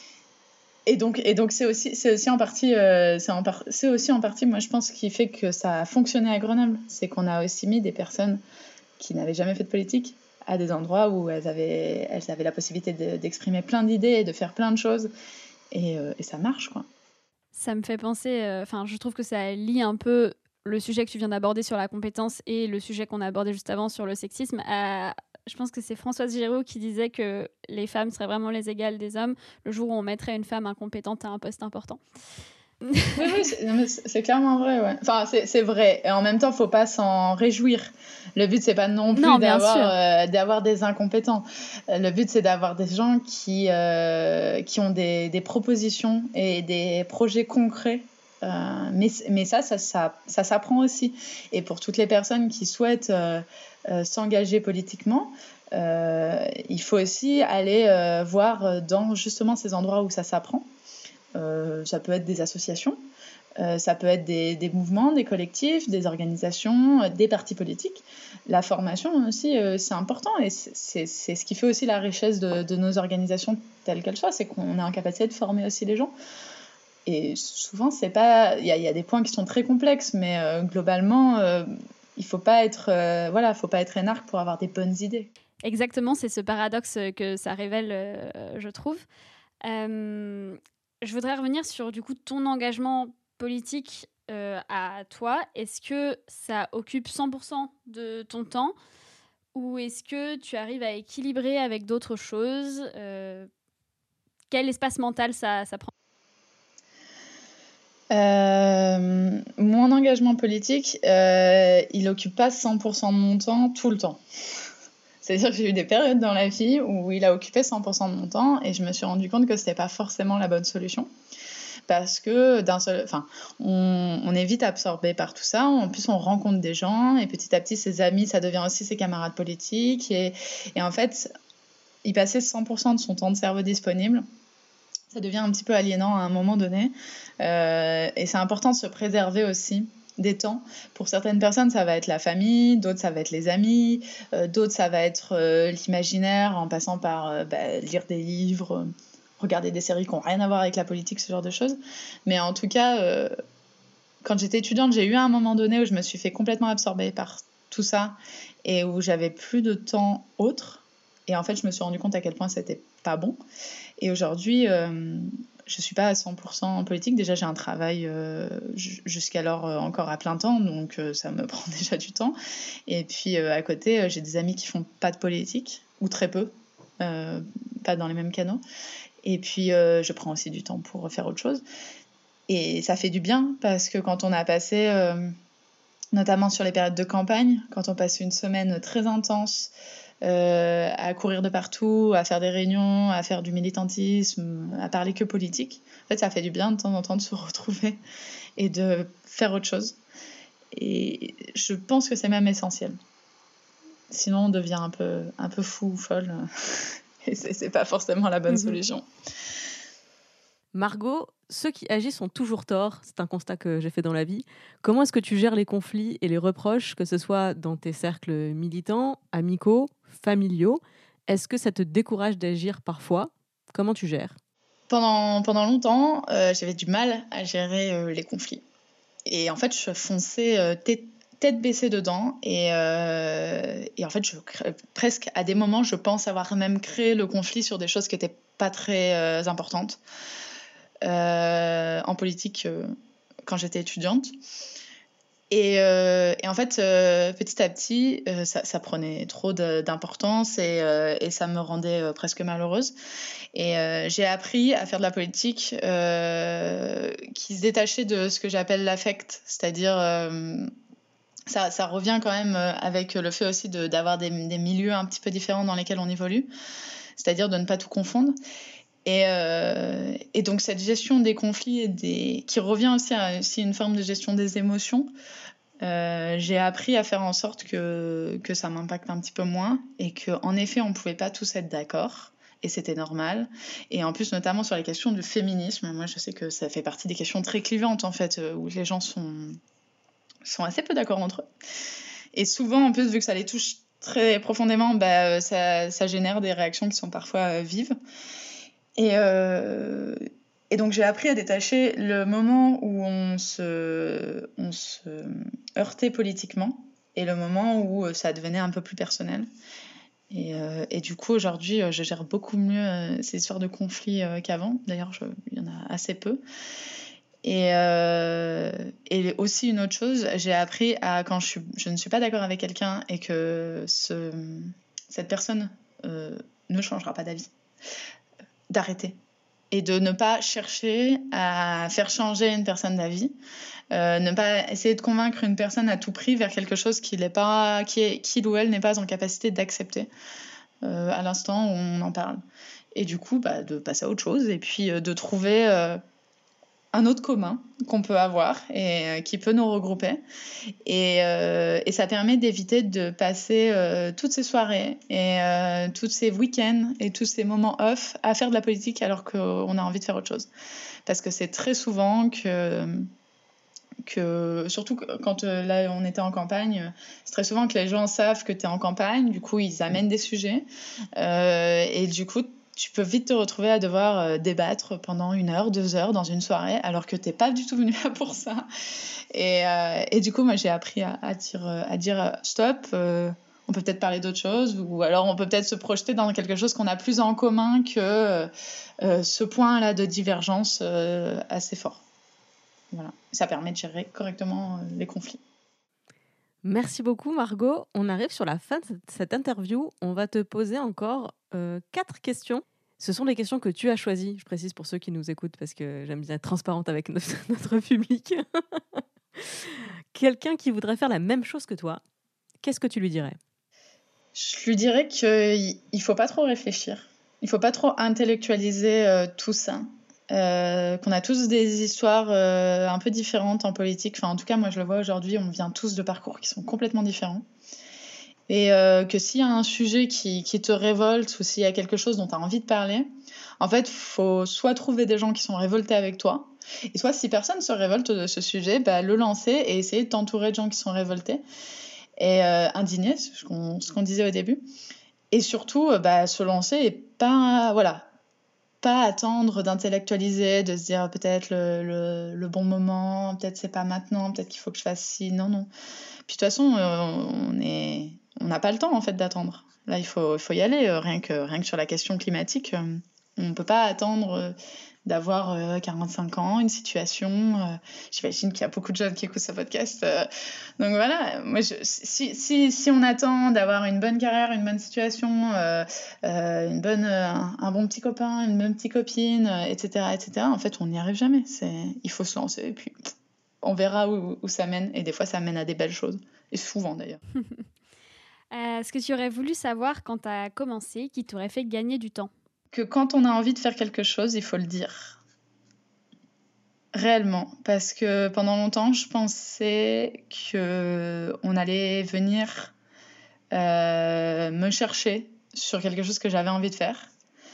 et, donc, et donc, c'est aussi, c'est, aussi en partie, euh, c'est, en par, c'est aussi en partie, moi, je pense, qui fait que ça a fonctionné à Grenoble. C'est qu'on a aussi mis des personnes qui n'avaient jamais fait de politique à des endroits où elles avaient, elles avaient la possibilité de, d'exprimer plein d'idées et de faire plein de choses. Et, euh, et ça marche, quoi. Ça me fait penser... Enfin, euh, je trouve que ça lie un peu le sujet que tu viens d'aborder sur la compétence et le sujet qu'on a abordé juste avant sur le sexisme à... Je pense que c'est Françoise Giroud qui disait que les femmes seraient vraiment les égales des hommes le jour où on mettrait une femme incompétente à un poste important. Oui, oui, c'est, non, mais c'est, c'est clairement vrai, ouais. Enfin, c'est, c'est vrai. Et en même temps, il ne faut pas s'en réjouir. Le but, ce n'est pas non plus non, d'avoir, euh, d'avoir des incompétents. Le but, c'est d'avoir des gens qui, euh, qui ont des, des propositions et des projets concrets. Euh, mais, mais ça, ça, ça, ça s'apprend aussi. Et pour toutes les personnes qui souhaitent euh, euh, s'engager politiquement, euh, il faut aussi aller euh, voir dans justement ces endroits où ça s'apprend. Euh, ça peut être des associations, euh, ça peut être des, des mouvements, des collectifs, des organisations, euh, des partis politiques. La formation aussi, euh, c'est important et c'est, c'est, c'est ce qui fait aussi la richesse de, de nos organisations telles qu'elles soient, c'est qu'on est en capacité de former aussi les gens. Et souvent, c'est pas, il y, y a des points qui sont très complexes, mais euh, globalement, euh, il faut pas être, euh, voilà, faut pas être énarque pour avoir des bonnes idées. Exactement, c'est ce paradoxe que ça révèle, euh, je trouve. Euh, je voudrais revenir sur du coup ton engagement politique euh, à toi. Est-ce que ça occupe cent pour cent de ton temps ou est-ce que tu arrives à équilibrer avec d'autres choses euh, Quel espace mental ça, ça prend Euh, mon engagement politique, euh, il occupe pas cent pour cent de mon temps tout le temps. C'est-à-dire que j'ai eu des périodes dans la vie où il a occupé cent pour cent de mon temps et je me suis rendu compte que c'était pas forcément la bonne solution. Parce que d'un seul, enfin, on, on est vite absorbé par tout ça. En plus, on rencontre des gens et petit à petit, ses amis, ça devient aussi ses camarades politiques. Et, et en fait, y passer cent pour cent de son temps de cerveau disponible, ça devient un petit peu aliénant à un moment donné. Euh, et c'est important de se préserver aussi des temps. Pour certaines personnes, ça va être la famille, d'autres, ça va être les amis, euh, d'autres, ça va être euh, l'imaginaire en passant par euh, bah, lire des livres, euh, regarder des séries qui n'ont rien à voir avec la politique, ce genre de choses. Mais en tout cas, euh, quand j'étais étudiante, j'ai eu un moment donné où je me suis fait complètement absorber par tout ça et où j'avais plus de temps autre. Et en fait, je me suis rendu compte à quel point c'était pas bon. Et aujourd'hui, euh, je suis pas à cent pour cent en politique. Déjà, j'ai un travail euh, jusqu'alors euh, encore à plein temps, donc euh, ça me prend déjà du temps. Et puis euh, à côté, euh, j'ai des amis qui font pas de politique, ou très peu, euh, pas dans les mêmes canaux. Et puis, euh, je prends aussi du temps pour faire autre chose. Et ça fait du bien, parce que quand on a passé, euh, notamment sur les périodes de campagne, quand on passe une semaine très intense, Euh, à courir de partout, à faire des réunions, à faire du militantisme, à parler que politique. En fait, ça fait du bien de temps en temps de se retrouver et de faire autre chose. Et je pense que c'est même essentiel. Sinon, on devient un peu, un peu fou ou folle. Et c'est, c'est pas forcément la bonne mmh. solution. Margot, ceux qui agissent ont toujours tort, c'est un constat que j'ai fait dans la vie. Comment est-ce que tu gères les conflits et les reproches, que ce soit dans tes cercles militants, amicaux, familiaux? Est-ce que ça te décourage d'agir parfois? Comment tu gères? Pendant, pendant longtemps, euh, j'avais du mal à gérer euh, les conflits. Et en fait, je fonçais euh, tête, tête baissée dedans. Et, euh, et en fait, je, presque à des moments, je pense avoir même créé le conflit sur des choses qui n'étaient pas très euh, importantes. Euh, en politique euh, quand j'étais étudiante et, euh, et en fait euh, petit à petit euh, ça, ça prenait trop de, d'importance et, euh, et ça me rendait euh, presque malheureuse et euh, j'ai appris à faire de la politique euh, qui se détachait de ce que j'appelle l'affect, c'est-à-dire euh, ça, ça revient quand même avec le fait aussi de, d'avoir des, des milieux un petit peu différents dans lesquels on évolue, c'est-à-dire de ne pas tout confondre. Et, euh, et donc cette gestion des conflits et des... qui revient aussi à aussi une forme de gestion des émotions, euh, j'ai appris à faire en sorte que, que ça m'impacte un petit peu moins et qu'en effet on ne pouvait pas tous être d'accord et c'était normal. Et en plus notamment sur les questions du féminisme, moi je sais que ça fait partie des questions très clivantes en fait, où les gens sont, sont assez peu d'accord entre eux. Et souvent en plus vu que ça les touche très profondément, bah, ça, ça génère des réactions qui sont parfois euh, vives. Et, euh, et donc j'ai appris à détacher le moment où on se, on se heurtait politiquement et le moment où ça devenait un peu plus personnel. Et, euh, et du coup aujourd'hui je gère beaucoup mieux ces histoires de conflits qu'avant. D'ailleurs je, il y en a assez peu. Et, euh, et aussi une autre chose, j'ai appris à quand je, suis, je ne suis pas d'accord avec quelqu'un et que ce, cette personne euh, ne changera pas d'avis, d'arrêter et de ne pas chercher à faire changer une personne d'avis, euh, ne pas essayer de convaincre une personne à tout prix vers quelque chose qu'il n'est pas, qui est, qu'il ou elle n'est pas en capacité d'accepter euh, à l'instant où on en parle. Et du coup, bah, de passer à autre chose et puis euh, de trouver euh, un autre commun qu'on peut avoir et euh, qui peut nous regrouper. Et, euh, et ça permet d'éviter de passer euh, toutes ces soirées et euh, tous ces week-ends et tous ces moments off à faire de la politique alors qu'on a envie de faire autre chose. Parce que c'est très souvent que... que surtout quand euh, là on était en campagne, c'est très souvent que les gens savent que tu es en campagne, du coup ils amènent des sujets euh, et du coup tu peux vite te retrouver à devoir euh, débattre pendant une heure, deux heures dans une soirée alors que t'es pas du tout venu là pour ça. Et, euh, et du coup moi j'ai appris à, à dire, à dire stop, euh, on peut peut-être parler d'autre chose, ou alors on peut peut-être se projeter dans quelque chose qu'on a plus en commun que euh, ce point là de divergence euh, assez fort. Voilà. Ça permet de gérer correctement les conflits. Merci beaucoup Margot. On arrive sur la fin de cette interview. On va te poser encore euh, quatre questions. Ce sont des questions que tu as choisies, je précise pour ceux qui nous écoutent, parce que j'aime bien être transparente avec notre, notre public. Quelqu'un qui voudrait faire la même chose que toi, qu'est-ce que tu lui dirais ? Je lui dirais qu'il ne faut pas trop réfléchir. Il ne faut pas trop intellectualiser euh, tout ça. Euh, qu'on a tous des histoires euh, un peu différentes en politique. Enfin, en tout cas, moi, je le vois aujourd'hui, on vient tous de parcours qui sont complètement différents. Et euh, que s'il y a un sujet qui, qui te révolte ou s'il y a quelque chose dont tu as envie de parler, en fait, il faut soit trouver des gens qui sont révoltés avec toi, et soit, si personne se révolte de ce sujet, bah, le lancer et essayer de t'entourer de gens qui sont révoltés et euh, indignés, ce qu'on, ce qu'on disait au début. Et surtout, bah, se lancer et pas... Voilà, pas attendre d'intellectualiser, de se dire peut-être le, le, le bon moment, peut-être c'est pas maintenant, peut-être qu'il faut que je fasse ci, non, non. Puis de toute façon, euh, on est, on n'a pas le temps en fait d'attendre. Là, il faut, il faut y aller, euh, rien que, rien que sur la question climatique, euh, on ne peut pas attendre euh, d'avoir euh, quarante-cinq ans, une situation, euh, j'imagine qu'il y a beaucoup de jeunes qui écoutent ce podcast, euh, donc voilà, moi, je, si, si, si on attend d'avoir une bonne carrière, une bonne situation, euh, euh, une bonne, euh, un bon petit copain, une bonne petite copine, euh, et cetera, et cetera, en fait, on n'y arrive jamais, c'est, il faut se lancer, et puis on verra où, où ça mène, et des fois, ça mène à des belles choses, et souvent d'ailleurs. euh, ce que tu aurais voulu savoir quand tu as commencé, qui t'aurait fait gagner du temps? Que quand on a envie de faire quelque chose, il faut le dire. Réellement. Parce que pendant longtemps, je pensais qu'on allait venir euh, me chercher sur quelque chose que j'avais envie de faire.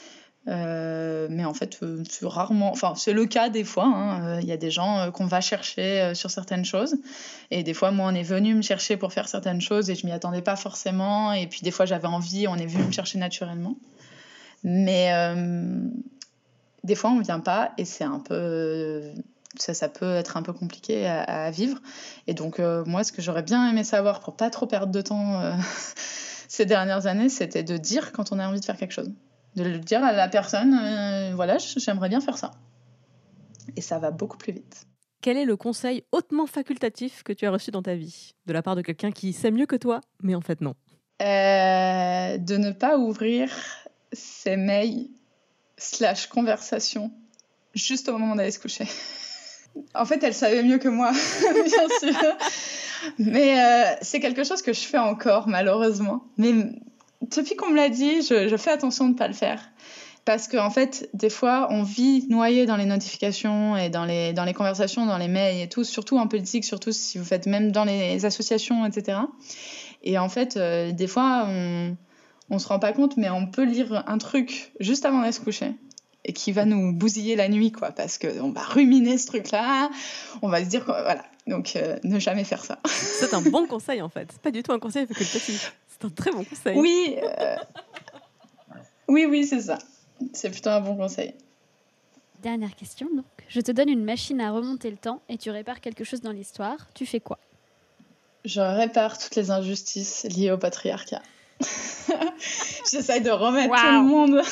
Euh, mais en fait, euh, c'est rarement... Enfin, c'est le cas des fois. Hein. Il y a des gens euh, qu'on va chercher euh, sur certaines choses. Et des fois, moi, on est venu me chercher pour faire certaines choses et je m'y attendais pas forcément. Et puis, des fois, j'avais envie, on est venu me chercher naturellement. Mais euh, des fois, on ne vient pas et c'est un peu, ça, ça peut être un peu compliqué à, à vivre. Et donc, euh, moi, ce que j'aurais bien aimé savoir pour ne pas trop perdre de temps euh, ces dernières années, c'était de dire quand on a envie de faire quelque chose. De le dire à la personne, euh, voilà, j'aimerais bien faire ça. Et ça va beaucoup plus vite. Quel est le conseil hautement facultatif que tu as reçu dans ta vie, de la part de quelqu'un qui sait mieux que toi, mais en fait non ? euh, De ne pas ouvrir ses mails slash conversations juste au moment d'aller se coucher. En fait, elle savait mieux que moi, bien sûr. Mais euh, c'est quelque chose que je fais encore, malheureusement. Mais depuis qu'on me l'a dit, je, je fais attention de ne pas le faire. Parce qu'en fait, des fois, on vit noyé dans les notifications et dans les, dans les conversations, dans les mails et tout, surtout en politique, surtout si vous faites même dans les associations, et cetera. Et en fait, euh, des fois, on... on se rend pas compte, mais on peut lire un truc juste avant d'aller se coucher et qui va nous bousiller la nuit, quoi, parce qu'on va ruminer ce truc-là, on va se dire, voilà, donc euh, ne jamais faire ça. C'est un bon conseil, en fait. C'est pas du tout un conseil facultatif. C'est un très bon conseil. Oui, euh... oui, oui, c'est ça. C'est plutôt un bon conseil. Dernière question, donc. Je te donne une machine à remonter le temps et tu répares quelque chose dans l'histoire. Tu fais quoi ? Je répare toutes les injustices liées au patriarcat. J'essaye de remettre wow. tout le monde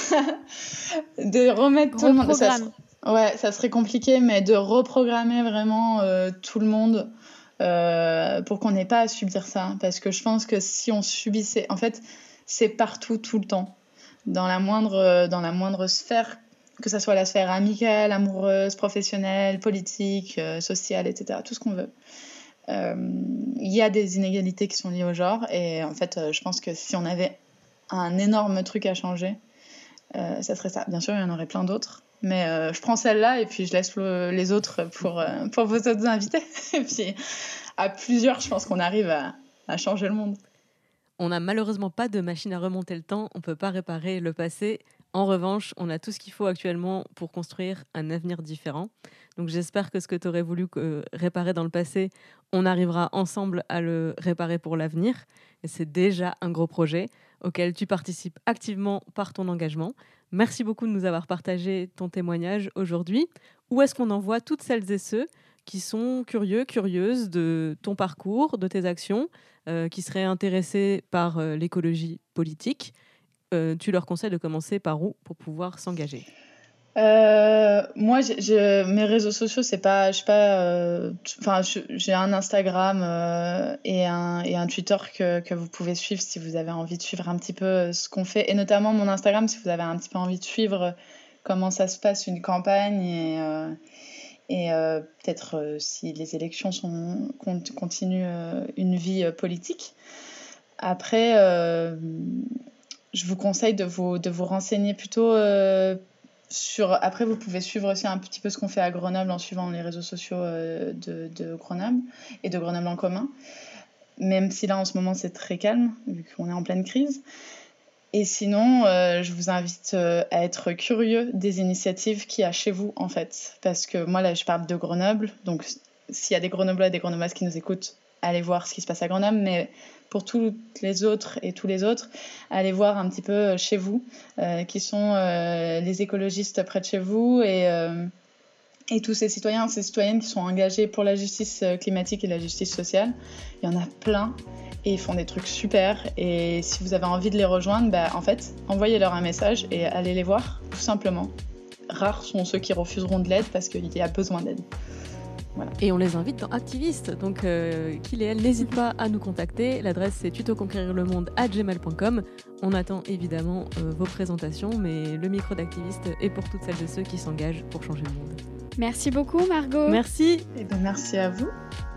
de remettre Gros tout le monde ça serait... ouais ça serait compliqué, mais de reprogrammer vraiment euh, tout le monde euh, pour qu'on n'ait pas à subir ça, parce que je pense que si on subissait, en fait c'est partout tout le temps, dans la moindre dans la moindre sphère, que ça soit la sphère amicale, amoureuse, professionnelle, politique, euh, sociale, et cetera, tout ce qu'on veut. Il euh, y a des inégalités qui sont liées au genre, et en fait euh, je pense que si on avait un énorme truc à changer, euh, ça serait ça. Bien sûr il y en aurait plein d'autres, Mais euh, je prends celle-là et puis je laisse le, les autres pour, euh, pour vos autres invités. Et puis à plusieurs, je pense qu'on arrive à, à changer le monde. On n'a malheureusement pas de machine à remonter le temps, on ne peut pas réparer le passé. En revanche, on a tout ce qu'il faut actuellement pour construire un avenir différent. Donc j'espère que ce que tu aurais voulu euh, réparer dans le passé, on arrivera ensemble à le réparer pour l'avenir. Et c'est déjà un gros projet auquel tu participes activement par ton engagement. Merci beaucoup de nous avoir partagé ton témoignage aujourd'hui. Où est-ce qu'on envoie toutes celles et ceux qui sont curieux, curieuses de ton parcours, de tes actions, euh, qui seraient intéressés par euh, l'écologie politique? euh, Tu leur conseilles de commencer par où pour pouvoir s'engager? Euh, moi, j'ai, j'ai- mes réseaux sociaux, c'est pas, je sais pas, euh, t- enfin, je- j'ai un Instagram euh, et un et un Twitter que que vous pouvez suivre si vous avez envie de suivre un petit peu euh, ce qu'on fait, et notamment mon Instagram si vous avez un petit peu envie de suivre euh, comment ça se passe une campagne et euh, et euh, peut-être euh, si les élections sont con- continuent euh, une vie euh, politique. Après, euh, je vous conseille de vous, de vous renseigner plutôt euh, sur... Après, vous pouvez suivre aussi un petit peu ce qu'on fait à Grenoble en suivant les réseaux sociaux euh, de, de Grenoble et de Grenoble en commun. Même si là, en ce moment, c'est très calme, vu qu'on est en pleine crise. Et sinon, euh, je vous invite euh, à être curieux des initiatives qu'il y a chez vous, en fait. Parce que moi, là, je parle de Grenoble. Donc, s'il y a des Grenoblois et des Grenobloises qui nous écoutent, allez voir ce qui se passe à Grenoble. Mais pour toutes les autres et tous les autres, allez voir un petit peu chez vous, euh, qui sont euh, les écologistes près de chez vous et, euh, et tous ces citoyens, ces citoyennes qui sont engagés pour la justice climatique et la justice sociale. Il y en a plein. Et ils font des trucs super. Et si vous avez envie de les rejoindre, bah, en fait, envoyez-leur un message et allez les voir, tout simplement. Rares sont ceux qui refuseront de l'aide parce qu'il y a besoin d'aide. Voilà. Et on les invite dans Activistes. Donc, euh, qu'il et elle, n'hésite pas à nous contacter. L'adresse, c'est tutoconquérirlemonde arobase gmail point com. On attend évidemment euh, vos présentations, mais le micro d'Activiste est pour toutes celles et ceux qui s'engagent pour changer le monde. Merci beaucoup, Margot. Merci. Et ben, merci à vous.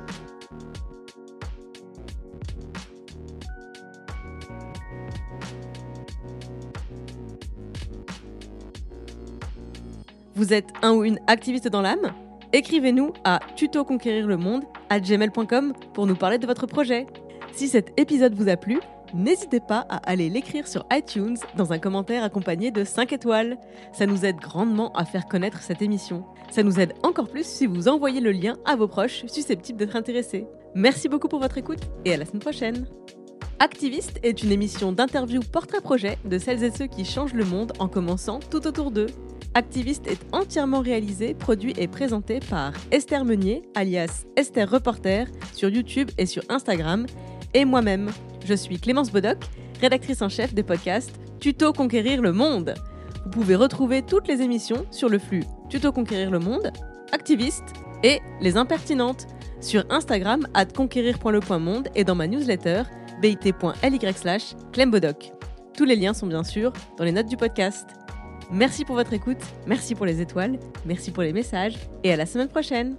Vous êtes un ou une activiste dans l'âme? Écrivez-nous à tutoconquérirlemonde arobase gmail point com pour nous parler de votre projet. Si cet épisode vous a plu, n'hésitez pas à aller l'écrire sur iTunes dans un commentaire accompagné de cinq étoiles. Ça nous aide grandement à faire connaître cette émission. Ça nous aide encore plus si vous envoyez le lien à vos proches susceptibles d'être intéressés. Merci beaucoup pour votre écoute et à la semaine prochaine. Activiste est une émission d'interview portrait-projet de celles et ceux qui changent le monde en commençant tout autour d'eux. Activiste est entièrement réalisé, produit et présenté par Esther Meunier, alias Esther Reporter, sur YouTube et sur Instagram, et moi-même. Je suis Clémence Bodoc, rédactrice en chef des podcasts Tuto Conquérir le Monde. Vous pouvez retrouver toutes les émissions sur le flux Tuto Conquérir le Monde, Activiste et Les Impertinentes, sur Instagram arobase conquérir point le point monde et dans ma newsletter bit point ly slash clembodoc. Tous les liens sont bien sûr dans les notes du podcast. Merci pour votre écoute, merci pour les étoiles, merci pour les messages et à la semaine prochaine.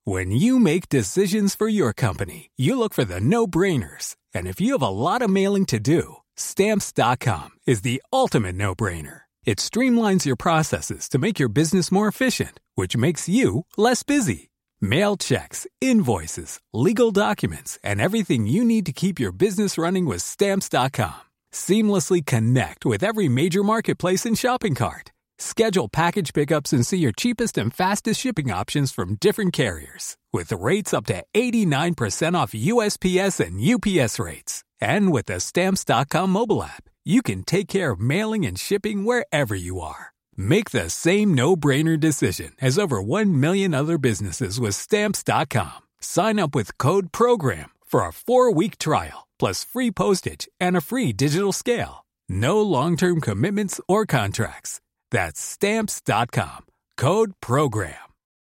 When you make decisions for your company, you look for the no-brainers. And if you have a lot of mailing to do, Stamps dot com is the ultimate no-brainer. It streamlines your processes to make your business more efficient, which makes you less busy. Mail checks, invoices, legal documents, and everything you need to keep your business running with Stamps dot com. Seamlessly connect with every major marketplace and shopping cart. Schedule package pickups and see your cheapest and fastest shipping options from different carriers, with rates up to eighty-nine percent off U S P S and U P S rates. And with the Stamps dot com mobile app, you can take care of mailing and shipping wherever you are. Make the same no-brainer decision as over one million other businesses with Stamps dot com. Sign up with code PROGRAM for a four-week trial, plus free postage and a free digital scale. No long-term commitments or contracts. That's Stamps dot com. Code PROGRAM.